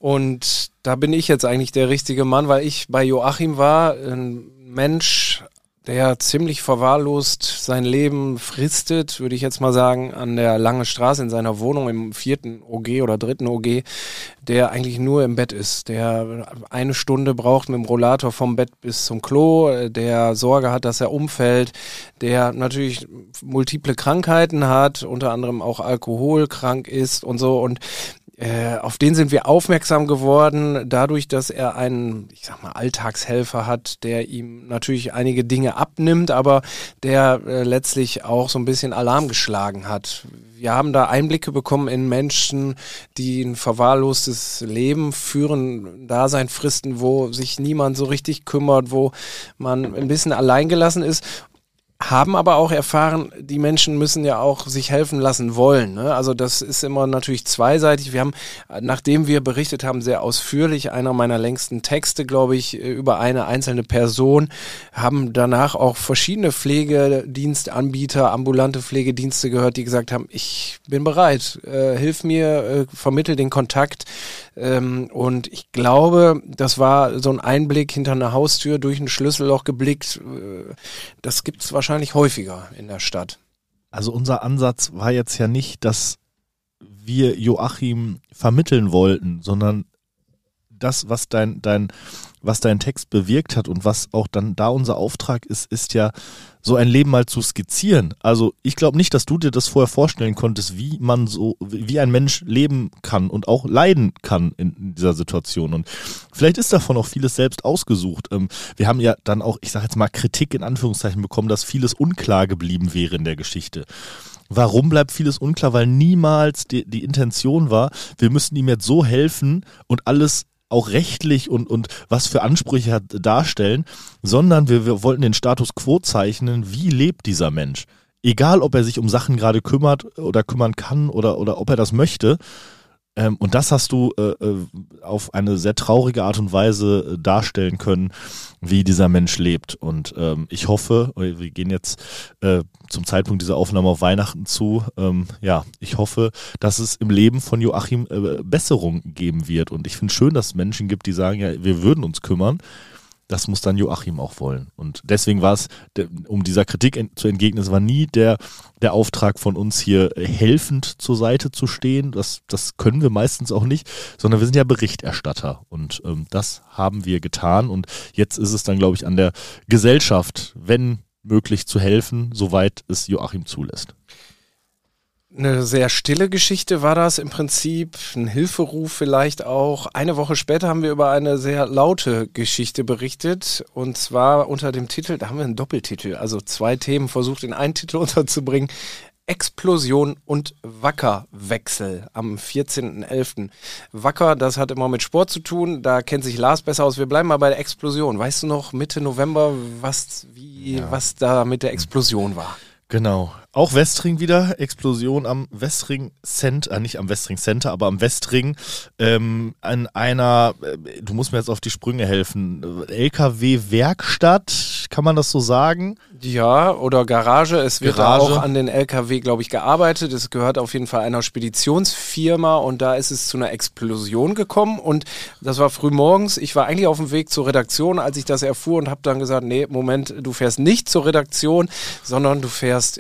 Und da bin ich jetzt eigentlich der richtige Mann, weil ich bei Joachim war, ein Mensch, der ziemlich verwahrlost sein Leben fristet, würde ich jetzt mal sagen, an der Lange Straße in seiner Wohnung im vierten O G oder dritten O G, der eigentlich nur im Bett ist, der eine Stunde braucht mit dem Rollator vom Bett bis zum Klo, der Sorge hat, dass er umfällt, der natürlich multiple Krankheiten hat, unter anderem auch alkoholkrank ist und so, und Äh, auf den sind wir aufmerksam geworden, dadurch, dass er einen, ich sag mal, Alltagshelfer hat, der ihm natürlich einige Dinge abnimmt, aber der äh, letztlich auch so ein bisschen Alarm geschlagen hat. Wir haben da Einblicke bekommen in Menschen, die ein verwahrlostes Leben führen, Dasein fristen, wo sich niemand so richtig kümmert, wo man ein bisschen alleingelassen ist. Haben aber auch erfahren, die Menschen müssen ja auch sich helfen lassen wollen. Ne? Also das ist immer natürlich zweiseitig. Wir haben, nachdem wir berichtet haben, sehr ausführlich, einer meiner längsten Texte, glaube ich, über eine einzelne Person, haben danach auch verschiedene Pflegedienstanbieter, ambulante Pflegedienste gehört, die gesagt haben, ich bin bereit, äh, hilf mir, äh, vermittel den Kontakt. Ähm, und ich glaube, das war so ein Einblick hinter eine Haustür, durch ein Schlüsselloch geblickt. Äh, das gibt es wahrscheinlich häufiger in der Stadt. Also unser Ansatz war jetzt ja nicht, dass wir Joachim vermitteln wollten, sondern das, was dein, dein, was dein Text bewirkt hat und was auch dann da unser Auftrag ist, ist ja so ein Leben mal zu skizzieren. Also ich glaube nicht, dass du dir das vorher vorstellen konntest, wie man so, wie ein Mensch leben kann und auch leiden kann in dieser Situation. Und vielleicht ist davon auch vieles selbst ausgesucht. Wir haben ja dann auch, ich sage jetzt mal, Kritik in Anführungszeichen bekommen, dass vieles unklar geblieben wäre in der Geschichte. Warum bleibt vieles unklar? Weil niemals die, die Intention war, wir müssen ihm jetzt so helfen und alles auch rechtlich und, und was für Ansprüche hat darstellen, sondern wir, wir wollten den Status quo zeichnen, wie lebt dieser Mensch. Egal, ob er sich um Sachen gerade kümmert oder kümmern kann oder, oder ob er das möchte. Ähm, und das hast du äh, auf eine sehr traurige Art und Weise äh, darstellen können, wie dieser Mensch lebt. Und ähm, ich hoffe, wir gehen jetzt äh, zum Zeitpunkt dieser Aufnahme auf Weihnachten zu, ähm, ja, ich hoffe, dass es im Leben von Joachim äh, Besserung geben wird. Und ich finde es schön, dass es Menschen gibt, die sagen, ja, wir würden uns kümmern. Das muss dann Joachim auch wollen. Und deswegen war es, um dieser Kritik ent- zu entgegnen, es war nie der, der Auftrag von uns hier helfend zur Seite zu stehen. Das, das können wir meistens auch nicht, sondern wir sind ja Berichterstatter. Und ähm, das haben wir getan. Und jetzt ist es dann, glaube ich, an der Gesellschaft, wenn möglich, zu helfen, soweit es Joachim zulässt. Eine sehr stille Geschichte war das im Prinzip, ein Hilferuf vielleicht auch. Eine Woche später haben wir über eine sehr laute Geschichte berichtet, und zwar unter dem Titel, da haben wir einen Doppeltitel, also zwei Themen versucht in einen Titel unterzubringen: Explosion und Wackerwechsel am vierzehnten elften Wacker, das hat immer mit Sport zu tun, da kennt sich Lars besser aus. Wir bleiben mal bei der Explosion. Weißt du noch, Mitte November, was, wie, ja. was da mit der Explosion war? Genau. Auch Westring wieder, Explosion am Westring Center, äh, nicht am Westring Center, aber am Westring, ähm, an einer, äh, du musst mir jetzt auf die Sprünge helfen, L K W-Werkstatt, kann man das so sagen? Ja, oder Garage. Es wird Garage. auch an den L K W, glaube ich, gearbeitet. Es gehört auf jeden Fall einer Speditionsfirma, und da ist es zu einer Explosion gekommen, und das war früh morgens. Ich war eigentlich auf dem Weg zur Redaktion, als ich das erfuhr, und habe dann gesagt, nee, Moment, du fährst nicht zur Redaktion, sondern du fährst eben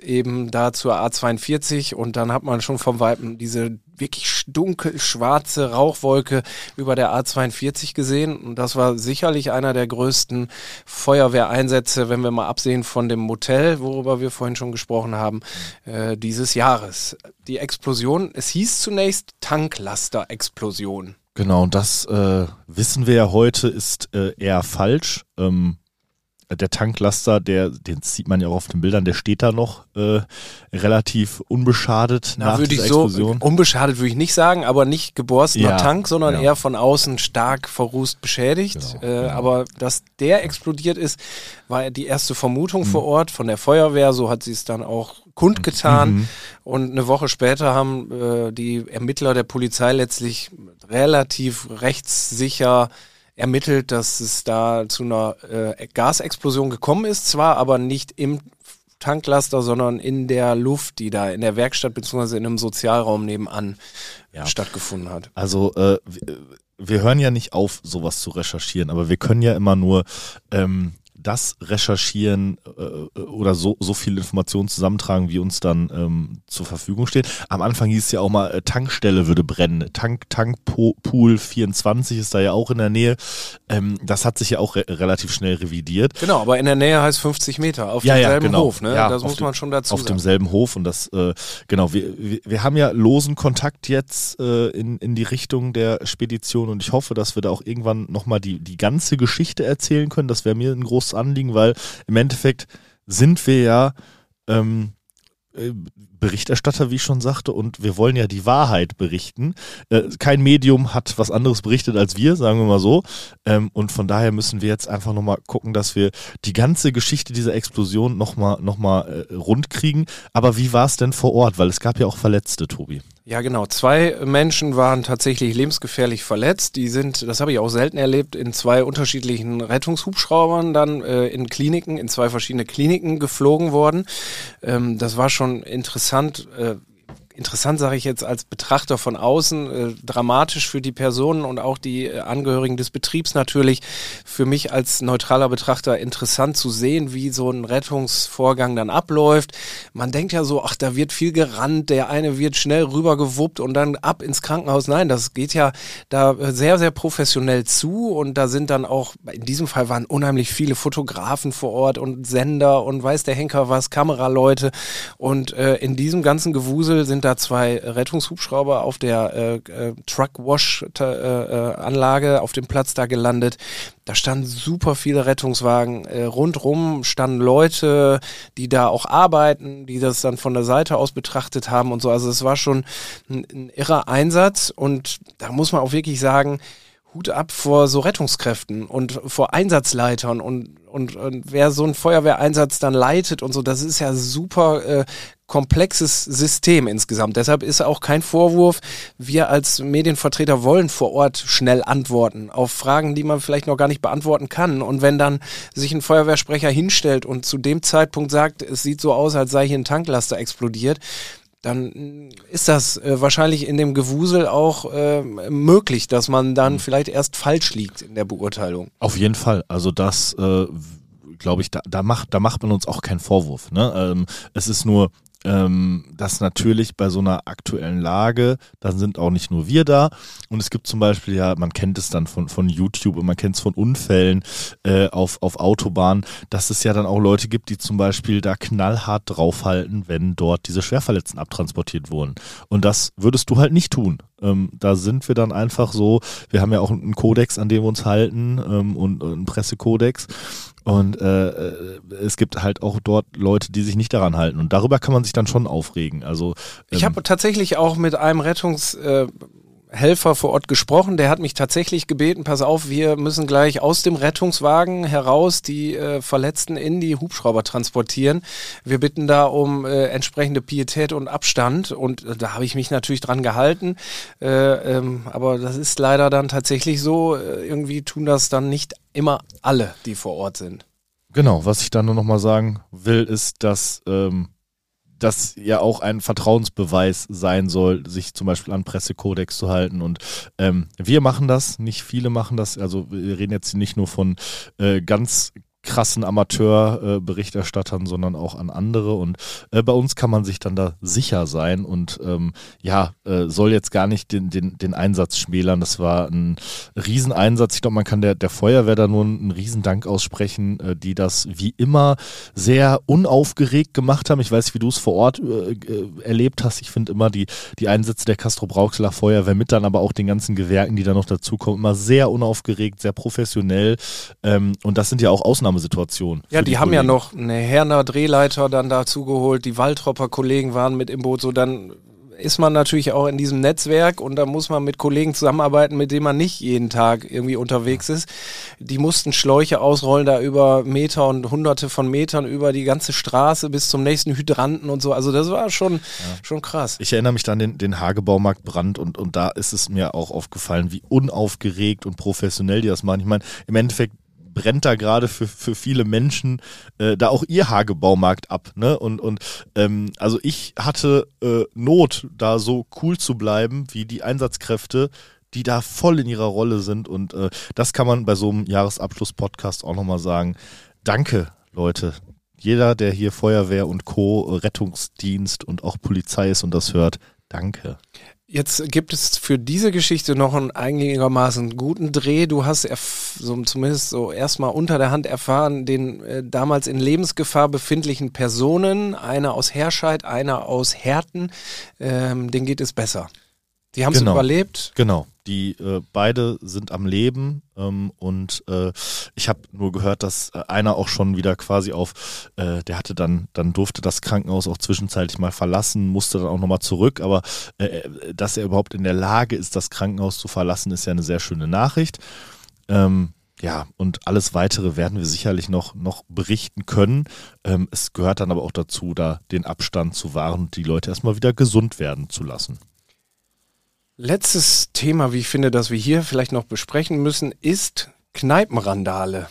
ähm, da zur A zweiundvierzig und dann hat man schon vom Weiten diese wirklich dunkel schwarze Rauchwolke über der A zweiundvierzig gesehen und das war sicherlich einer der größten Feuerwehreinsätze, wenn wir mal absehen von dem Motel, worüber wir vorhin schon gesprochen haben, äh, dieses Jahres. Die Explosion, es hieß zunächst Tanklaster-Explosion. Genau, und das äh, wissen wir ja heute, ist äh, eher falsch. Ähm, der Tanklaster, der, den sieht man ja auch auf den Bildern, der steht da noch äh, relativ unbeschadet Na, nach würde dieser ich so, Explosion. Unbeschadet würde ich nicht sagen, aber nicht geborstener Ja, Tank, sondern ja. eher von außen stark verrußt beschädigt. Genau, äh, genau. Aber dass der explodiert ist, war die erste Vermutung Mhm. vor Ort von der Feuerwehr. So hat sie es dann auch kundgetan. Mhm. Und eine Woche später haben äh, die Ermittler der Polizei letztlich relativ rechtssicher ermittelt, dass es da zu einer äh, Gasexplosion gekommen ist, zwar aber nicht im Tanklaster, sondern in der Luft, die da in der Werkstatt bzw. in einem Sozialraum nebenan Ja. stattgefunden hat. Also äh, wir, wir hören ja nicht auf, sowas zu recherchieren, aber wir können ja immer nur ähm, das recherchieren äh, oder so, so viel Informationen zusammentragen, wie uns dann ähm, zur Verfügung steht. Am Anfang hieß es ja auch mal, äh, Tankstelle würde brennen. Tank, Tankpool vierundzwanzig ist da ja auch in der Nähe. Ähm, das hat sich ja auch re- relativ schnell revidiert. Genau, aber in der Nähe heißt fünfzig Meter auf Ja, ja, demselben genau. Hof, ne? Ja, das auf muss dem- man schon dazu Auf sagen. demselben Hof und das, äh, genau, wir, wir, wir haben ja losen Kontakt jetzt äh, in, in die Richtung der Spedition und ich hoffe, dass wir da auch irgendwann nochmal die, die ganze Geschichte erzählen können. Das wäre mir ein großes Anliegen, weil im Endeffekt sind wir ja ähm, äh, Berichterstatter, wie ich schon sagte, und wir wollen ja die Wahrheit berichten. Äh, kein Medium hat was anderes berichtet als wir, sagen wir mal so. Ähm, und von daher müssen wir jetzt einfach nochmal gucken, dass wir die ganze Geschichte dieser Explosion nochmal noch mal, äh, rund kriegen. Aber wie war es denn vor Ort? Weil es gab ja auch Verletzte, Tobi. Ja, genau. Zwei Menschen waren tatsächlich lebensgefährlich verletzt. Die sind, das habe ich auch selten erlebt, in zwei unterschiedlichen Rettungshubschraubern dann äh, in Kliniken, in zwei verschiedene Kliniken geflogen worden. Ähm, das war schon interessant. Äh, Interessant sage ich jetzt als Betrachter von außen, äh, dramatisch für die Personen und auch die äh, Angehörigen des Betriebs natürlich. Für mich als neutraler Betrachter interessant zu sehen, wie so ein Rettungsvorgang dann abläuft. Man denkt ja so, ach, da wird viel gerannt, der eine wird schnell rübergewuppt und dann ab ins Krankenhaus. Nein, das geht ja da sehr, sehr professionell zu und da sind dann auch, in diesem Fall waren unheimlich viele Fotografen vor Ort und Sender und weiß der Henker was, Kameraleute und äh, in diesem ganzen Gewusel sind da zwei Rettungshubschrauber auf der äh, äh, Truck-Wash-Anlage äh, auf dem Platz da gelandet. Da standen super viele Rettungswagen. Äh, rundrum standen Leute, die da auch arbeiten, die das dann von der Seite aus betrachtet haben und so. Also es war schon ein, ein irrer Einsatz und da muss man auch wirklich sagen, Hut ab vor so Rettungskräften und vor Einsatzleitern und, und, und wer so einen Feuerwehreinsatz dann leitet und so, das ist ja super äh, komplexes System insgesamt. Deshalb ist auch kein Vorwurf, wir als Medienvertreter wollen vor Ort schnell antworten auf Fragen, die man vielleicht noch gar nicht beantworten kann. Und wenn dann sich ein Feuerwehrsprecher hinstellt und zu dem Zeitpunkt sagt, es sieht so aus, als sei hier ein Tanklaster explodiert, dann ist das äh, wahrscheinlich in dem Gewusel auch äh, möglich, dass man dann mhm. vielleicht erst falsch liegt in der Beurteilung. Auf jeden Fall. Also das, äh, glaube ich, da, da, macht, da macht man uns auch keinen Vorwurf. Ne? Ähm, es ist nur, ähm, dass natürlich bei so einer aktuellen Lage, dann sind auch nicht nur wir da und es gibt zum Beispiel ja, man kennt es dann von, von YouTube und man kennt es von Unfällen äh, auf, auf Autobahnen, dass es ja dann auch Leute gibt, die zum Beispiel da knallhart draufhalten, wenn dort diese Schwerverletzten abtransportiert wurden. Und das würdest du halt nicht tun. Ähm, da sind wir dann einfach so, wir haben ja auch einen Kodex, an dem wir uns halten ähm, und, und einen Pressekodex. Und äh, es gibt halt auch dort Leute, die sich nicht daran halten. Und darüber kann man sich dann schon aufregen. Also ähm, ich habe tatsächlich auch mit einem Rettungshelfer äh, vor Ort gesprochen. Der hat mich tatsächlich gebeten, pass auf, wir müssen gleich aus dem Rettungswagen heraus die äh, Verletzten in die Hubschrauber transportieren. Wir bitten da um äh, entsprechende Pietät und Abstand. Und äh, da habe ich mich natürlich dran gehalten. Äh, ähm, aber das ist leider dann tatsächlich so. Äh, irgendwie tun das dann nicht immer alle, die vor Ort sind. Genau, was ich dann nur noch mal sagen will, ist, dass ähm, das ja auch ein Vertrauensbeweis sein soll, sich zum Beispiel an Pressekodex zu halten. Und ähm, wir machen das, nicht viele machen das. Also wir reden jetzt nicht nur von äh, ganz krassen Amateurberichterstattern, sondern auch an andere. Und äh, bei uns kann man sich dann da sicher sein und ähm, ja, äh, soll jetzt gar nicht den, den, den Einsatz schmälern. Das war ein Rieseneinsatz. Ich glaube, man kann der, der Feuerwehr da nur einen Riesendank aussprechen, äh, die das wie immer sehr unaufgeregt gemacht haben. Ich weiß nicht, wie du es vor Ort äh, äh, erlebt hast. Ich finde immer die, die Einsätze der Castrop-Rauxel Feuerwehr mit dann aber auch den ganzen Gewerken, die da noch dazukommen, immer sehr unaufgeregt, sehr professionell. Ähm, und das sind ja auch Ausnahmesituationen. Ja, die, die haben Kollegen. ja noch eine Herner Drehleiter dann dazu geholt, die Waldropper Kollegen waren mit im Boot, so dann ist man natürlich auch in diesem Netzwerk und da muss man mit Kollegen zusammenarbeiten, mit denen man nicht jeden Tag irgendwie unterwegs ist. Die mussten Schläuche ausrollen, da über Meter und hunderte von Metern über die ganze Straße bis zum nächsten Hydranten und so. Also das war schon, ja. schon krass. Ich erinnere mich da an den, den Hagebaumarktbrand und, und da ist es mir auch aufgefallen, wie unaufgeregt und professionell die das machen. Ich meine, im Endeffekt brennt da gerade für, für viele Menschen äh, da auch ihr Hagebaumarkt ab. Ne? Und, und ähm, also ich hatte äh, Not, da so cool zu bleiben, wie die Einsatzkräfte, die da voll in ihrer Rolle sind. Und äh, das kann man bei so einem Jahresabschluss-Podcast auch nochmal sagen. Danke, Leute. Jeder, der hier Feuerwehr und Co., Rettungsdienst und auch Polizei ist und das hört, danke. Jetzt gibt es für diese Geschichte noch einen einigermaßen guten Dreh. Du hast erf- so, zumindest so erstmal unter der Hand erfahren, den äh, damals in Lebensgefahr befindlichen Personen, einer aus Herscheid, einer aus Herten, ähm, denen geht es besser. Die haben es Genau. überlebt. Genau, die äh, beide sind am Leben ähm, und äh, ich habe nur gehört, dass äh, einer auch schon wieder quasi auf, äh, der hatte dann, dann durfte das Krankenhaus auch zwischenzeitlich mal verlassen, musste dann auch nochmal zurück, aber äh, dass er überhaupt in der Lage ist, das Krankenhaus zu verlassen, ist ja eine sehr schöne Nachricht. Ähm, ja, und alles Weitere werden wir sicherlich noch, noch berichten können. Ähm, es gehört dann aber auch dazu, da den Abstand zu wahren und die Leute erstmal wieder gesund werden zu lassen. Letztes Thema, wie ich finde, das wir hier vielleicht noch besprechen müssen, ist Kneipenrandale.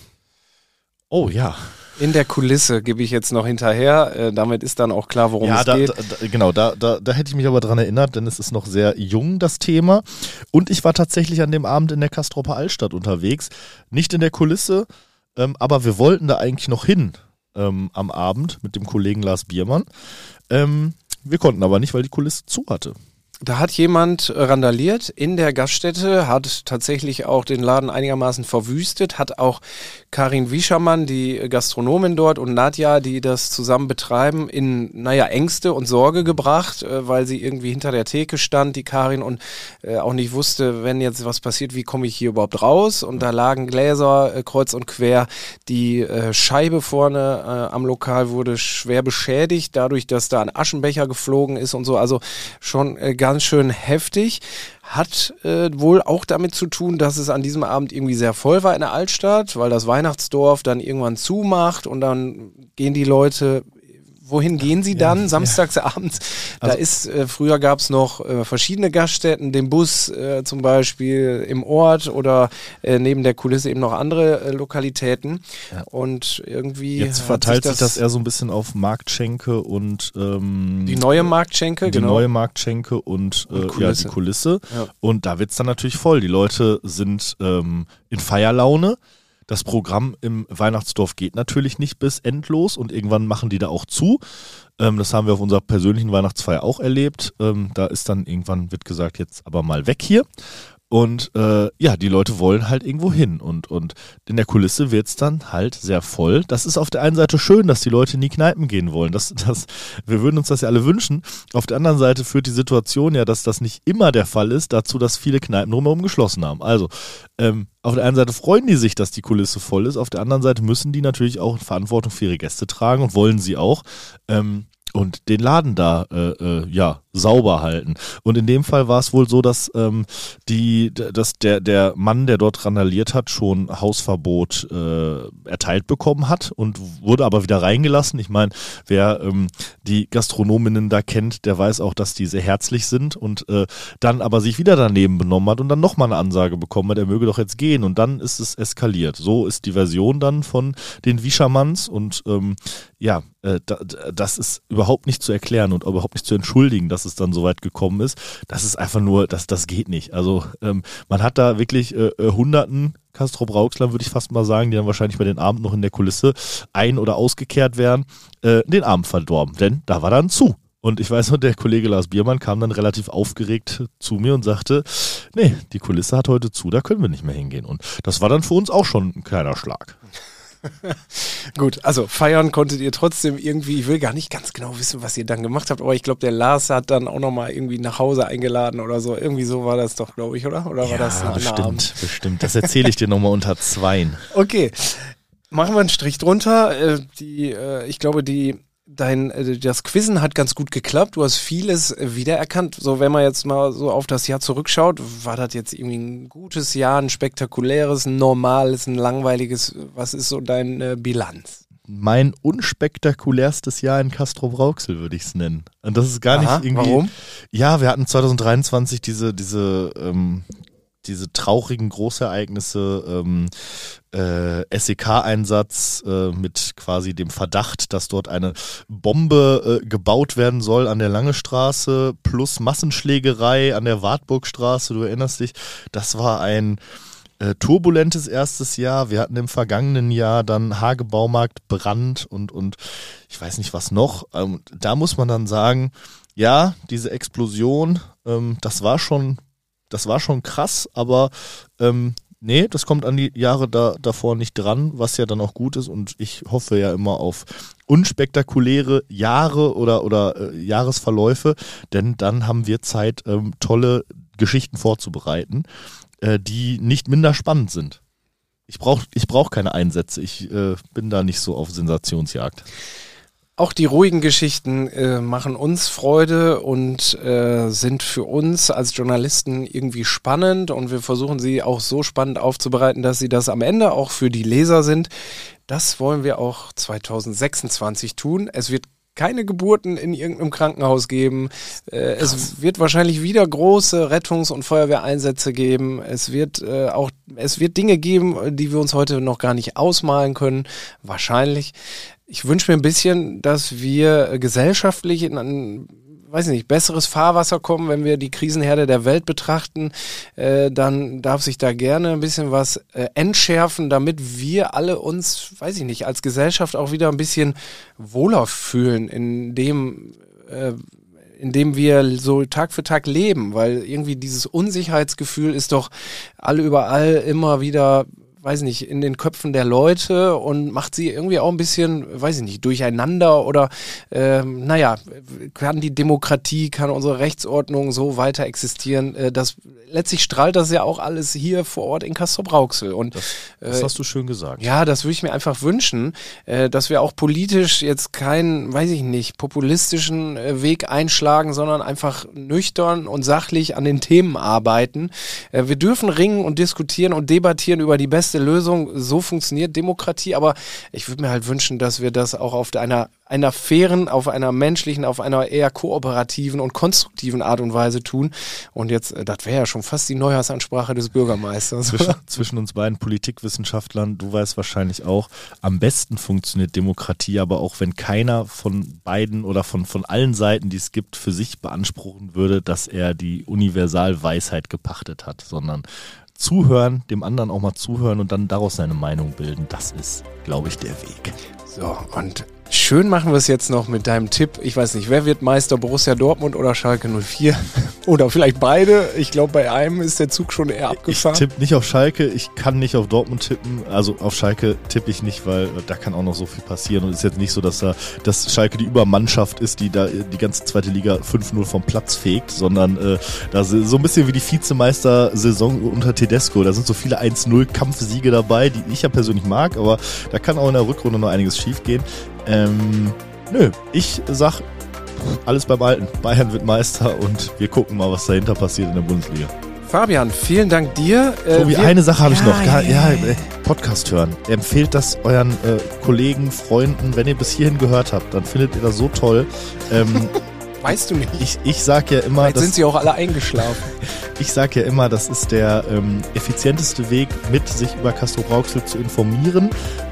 Oh ja. In der Kulisse gebe ich jetzt noch hinterher. Äh, damit ist dann auch klar, worum ja, es da, geht. Da, da, genau, da, da, da hätte ich mich aber dran erinnert, denn es ist noch sehr jung, das Thema. Und ich war tatsächlich an dem Abend in der Castropper Altstadt unterwegs. Nicht in der Kulisse, ähm, aber wir wollten da eigentlich noch hin ähm, am Abend mit dem Kollegen Lars Biermann. Ähm, wir konnten aber nicht, weil die Kulisse zu hatte. Da hat jemand randaliert in der Gaststätte, hat tatsächlich auch den Laden einigermaßen verwüstet, hat auch Karin Wischermann, die Gastronomin dort, und Nadja, die das zusammen betreiben, in, naja, Ängste und Sorge gebracht, äh, weil sie irgendwie hinter der Theke stand, die Karin, und äh, auch nicht wusste, wenn jetzt was passiert, wie komme ich hier überhaupt raus? Und da lagen Gläser äh, kreuz und quer. Die äh, Scheibe vorne äh, am Lokal wurde schwer beschädigt, dadurch, dass da ein Aschenbecher geflogen ist und so. Also schon äh, ganz schön heftig. Hat äh, wohl auch damit zu tun, dass es an diesem Abend irgendwie sehr voll war in der Altstadt, weil das Weihnachtsdorf dann irgendwann zumacht und dann gehen die Leute, wohin gehen sie dann? Ja, samstags ja. abends. Da also, ist, äh, früher gab es noch äh, verschiedene Gaststätten, den Bus äh, zum Beispiel im Ort oder äh, neben der Kulisse eben noch andere äh, Lokalitäten. Ja. Und irgendwie jetzt verteilt sich das, sich das eher so ein bisschen auf Marktschenke und ähm, die neue Marktschenke, die genau. neue Marktschenke und, äh, und ja, die Kulisse. Ja. Und da wird es dann natürlich voll. Die Leute sind ähm, in Feierlaune. Das Programm im Weihnachtsdorf geht natürlich nicht bis endlos und irgendwann machen die da auch zu. Ähm, das haben wir auf unserer persönlichen Weihnachtsfeier auch erlebt. Ähm, da ist dann irgendwann, wird gesagt, jetzt aber mal weg hier. Und äh, ja, die Leute wollen halt irgendwo hin und, und in der Kulisse wird es dann halt sehr voll. Das ist auf der einen Seite schön, dass die Leute in die Kneipen gehen wollen. Das, das, wir würden uns das ja alle wünschen. Auf der anderen Seite führt die Situation ja, dass das nicht immer der Fall ist, dazu, dass viele Kneipen drumherum geschlossen haben. Also ähm, auf der einen Seite freuen die sich, dass die Kulisse voll ist. Auf der anderen Seite müssen die natürlich auch Verantwortung für ihre Gäste tragen und wollen sie auch. Ähm, und den Laden da äh, äh, ja sauber halten. Und in dem Fall war es wohl so, dass ähm, die, dass der der Mann, der dort randaliert hat, schon Hausverbot äh, erteilt bekommen hat und wurde aber wieder reingelassen. Ich meine, wer ähm, die Gastronominnen da kennt, der weiß auch, dass die sehr herzlich sind und äh, dann aber sich wieder daneben benommen hat und dann nochmal eine Ansage bekommen hat, er möge doch jetzt gehen, und dann ist es eskaliert. So ist die Version dann von den Wischermanns und ähm, ja, äh, da, das ist überhaupt nicht zu erklären und überhaupt nicht zu entschuldigen, dass es dann so weit gekommen ist. Das ist einfach nur, das, das geht nicht. Also ähm, man hat da wirklich äh, Hunderten Castrop-Rauxlern, würde ich fast mal sagen, die dann wahrscheinlich bei den Abend noch in der Kulisse ein- oder ausgekehrt wären, äh, den Abend verdorben, denn da war dann zu. Und ich weiß noch, der Kollege Lars Biermann kam dann relativ aufgeregt zu mir und sagte, nee, die Kulisse hat heute zu, da können wir nicht mehr hingehen. Und das war dann für uns auch schon ein kleiner Schlag. Gut, also feiern konntet ihr trotzdem irgendwie, ich will gar nicht ganz genau wissen, was ihr dann gemacht habt, aber ich glaube, der Lars hat dann auch nochmal irgendwie nach Hause eingeladen oder so. Irgendwie so war das doch, glaube ich, oder? Oder war ja, das ein bestimmt, Abend? bestimmt. Das erzähle ich dir nochmal unter Zweien. Okay, machen wir einen Strich drunter. Äh, die, äh, ich glaube, die Dein, das Quizzen hat ganz gut geklappt. Du hast vieles wiedererkannt. So, wenn man jetzt mal so auf das Jahr zurückschaut, war das jetzt irgendwie ein gutes Jahr, ein spektakuläres, ein normales, ein langweiliges? Was ist so deine Bilanz? Mein unspektakulärstes Jahr in Castrop-Rauxel, würde ich es nennen. Und das ist gar Aha, nicht irgendwie. Warum? Ja, wir hatten zwanzig dreiundzwanzig diese, diese, ähm, diese traurigen Großereignisse, ähm, äh, S E K-Einsatz äh, mit quasi dem Verdacht, dass dort eine Bombe äh, gebaut werden soll an der Lange Straße plus Massenschlägerei an der Wartburgstraße, du erinnerst dich, das war ein äh, turbulentes erstes Jahr. Wir hatten im vergangenen Jahr dann Hagebaumarkt Brand und, und ich weiß nicht was noch. Ähm, da muss man dann sagen, ja, diese Explosion, ähm, das war schon Das war schon krass, aber ähm, nee, das kommt an die Jahre da, davor nicht dran, was ja dann auch gut ist. Und ich hoffe ja immer auf unspektakuläre Jahre oder, oder äh, Jahresverläufe, denn dann haben wir Zeit, ähm, tolle Geschichten vorzubereiten, äh, die nicht minder spannend sind. Ich brauche ich brauch keine Einsätze, ich äh, bin da nicht so auf Sensationsjagd. Auch die ruhigen Geschichten äh, machen uns Freude und äh, sind für uns als Journalisten irgendwie spannend und wir versuchen sie auch so spannend aufzubereiten, dass sie das am Ende auch für die Leser sind. Das wollen wir auch zwanzig sechsundzwanzig tun. Es wird keine Geburten in irgendeinem Krankenhaus geben. Äh, es wird wahrscheinlich wieder große Rettungs- und Feuerwehreinsätze geben. Es wird äh, auch, es wird Dinge geben, die wir uns heute noch gar nicht ausmalen können. Wahrscheinlich. Ich wünsche mir ein bisschen, dass wir gesellschaftlich in ein, weiß nicht, besseres Fahrwasser kommen, wenn wir die Krisenherde der Welt betrachten. Äh, dann darf sich da gerne ein bisschen was äh, entschärfen, damit wir alle uns, weiß ich nicht, als Gesellschaft auch wieder ein bisschen wohler fühlen in dem, äh, in dem wir so Tag für Tag leben, weil irgendwie dieses Unsicherheitsgefühl ist doch alle überall immer wieder, weiß nicht, in den Köpfen der Leute und macht sie irgendwie auch ein bisschen, weiß ich nicht, durcheinander oder ähm, naja, kann die Demokratie, kann unsere Rechtsordnung so weiter existieren, äh, das letztlich strahlt das ja auch alles hier vor Ort in Castrop-Rauxel. Und das, das äh, hast du schön gesagt. Ja, das würde ich mir einfach wünschen, äh, dass wir auch politisch jetzt keinen, weiß ich nicht, populistischen äh, Weg einschlagen, sondern einfach nüchtern und sachlich an den Themen arbeiten. Äh, wir dürfen ringen und diskutieren und debattieren über die beste Lösung. So funktioniert Demokratie, aber ich würde mir halt wünschen, dass wir das auch auf einer einer fairen, auf einer menschlichen, auf einer eher kooperativen und konstruktiven Art und Weise tun. Und jetzt, das wäre ja schon fast die Neujahrsansprache des Bürgermeisters. Zwischen, zwischen uns beiden Politikwissenschaftlern, du weißt wahrscheinlich auch, am besten funktioniert Demokratie, aber auch wenn keiner von beiden oder von, von allen Seiten, die es gibt, für sich beanspruchen würde, dass er die Universalweisheit gepachtet hat, sondern zuhören, dem anderen auch mal zuhören und dann daraus seine Meinung bilden. Das ist, glaube ich, der Weg. So, und schön machen wir es jetzt noch mit deinem Tipp. Ich weiß nicht, wer wird Meister, Borussia Dortmund oder Schalke null vier? Oder vielleicht beide. Ich glaube, bei einem ist der Zug schon eher abgefahren. Ich tippe nicht auf Schalke, ich kann nicht auf Dortmund tippen. Also auf Schalke tippe ich nicht, weil da kann auch noch so viel passieren. Und es ist jetzt nicht so, dass da dass Schalke die Übermannschaft ist, die da die ganze zweite Liga fünf null vom Platz fegt, sondern äh, da so ein bisschen wie die Vizemeister-Saison unter Tedesco. Da sind so viele eins null Kampfsiege dabei, die ich ja persönlich mag, aber da kann auch in der Rückrunde noch einiges schief gehen. Ähm, nö, ich sag alles beim Alten. Bayern wird Meister und wir gucken mal, was dahinter passiert in der Bundesliga. Fabian, vielen Dank dir. Äh, Tobi, eine Sache habe ich ja, noch. Ja, ja, ja, ja, Podcast hören. Empfehlt das euren äh, Kollegen, Freunden. Wenn ihr bis hierhin gehört habt, dann findet ihr das so toll. Ähm, weißt du nicht. Ich, ich sag ja immer, Vielleicht sind sie auch alle eingeschlafen. Ich sag ja immer, das ist der ähm, effizienteste Weg, mit sich über Castrop-Rauxel zu informieren.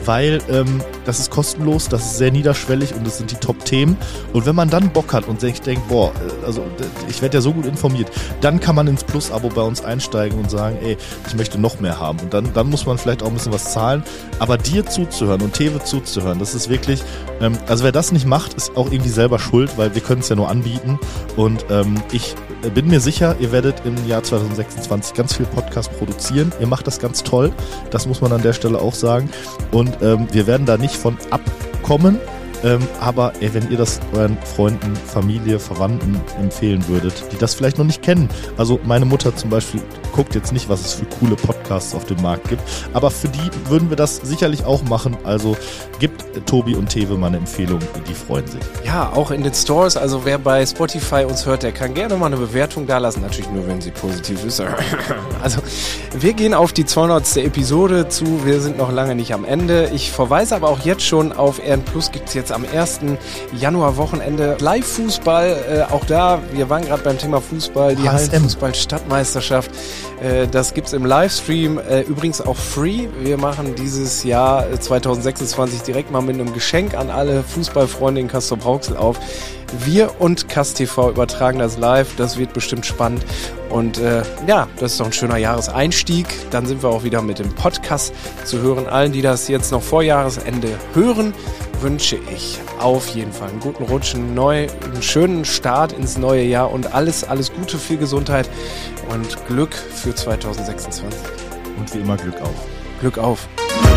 weil ähm, das ist kostenlos, das ist sehr niederschwellig und das sind die Top-Themen. Und wenn man dann Bock hat und sich denkt, boah, also ich werde ja so gut informiert, dann kann man ins Plus-Abo bei uns einsteigen und sagen, ey, ich möchte noch mehr haben. Und dann, dann muss man vielleicht auch ein bisschen was zahlen. Aber dir zuzuhören und Tewe zuzuhören, das ist wirklich, ähm, also wer das nicht macht, ist auch irgendwie selber schuld, weil wir können es ja nur anbieten. Und ähm, ich bin mir sicher, ihr werdet im Jahr zwanzig sechsundzwanzig ganz viel Podcast produzieren. Ihr macht das ganz toll, das muss man an der Stelle auch sagen. Und ähm, wir werden da nicht von abkommen. Ähm, aber ey, wenn ihr das euren Freunden, Familie, Verwandten empfehlen würdet, die das vielleicht noch nicht kennen. Also meine Mutter zum Beispiel guckt jetzt nicht, was es für coole Podcasts auf dem Markt gibt. Aber für die würden wir das sicherlich auch machen. Also gibt Tobi und Tewe mal eine Empfehlung, die freuen sich. Ja, auch in den Stores. Also wer bei Spotify uns hört, der kann gerne mal eine Bewertung da lassen. Natürlich nur, wenn sie positiv ist. Also wir gehen auf die zweihundertste Episode zu. Wir sind noch lange nicht am Ende. Ich verweise aber auch jetzt schon auf R N Plus. Gibt es jetzt am ersten Januar-Wochenende Live-Fußball. Äh, auch da, wir waren gerade beim Thema Fußball, die Hallenfußball-Stadtmeisterschaft. Äh, das gibt's im Livestream. Äh, übrigens auch free. Wir machen dieses Jahr äh, zwanzig sechsundzwanzig direkt mal mit einem Geschenk an alle Fußballfreunde in Castrop-Rauxel auf. Wir und K A S T V übertragen das live. Das wird bestimmt spannend. Und äh, ja, das ist doch ein schöner Jahreseinstieg. Dann sind wir auch wieder mit dem Podcast zu hören. Allen, die das jetzt noch vor Jahresende hören, wünsche ich auf jeden Fall einen guten Rutsch, einen, neu, einen schönen Start ins neue Jahr und alles, alles Gute, viel Gesundheit und Glück für zwanzig sechsundzwanzig. Und wie immer Glück auf. Glück auf.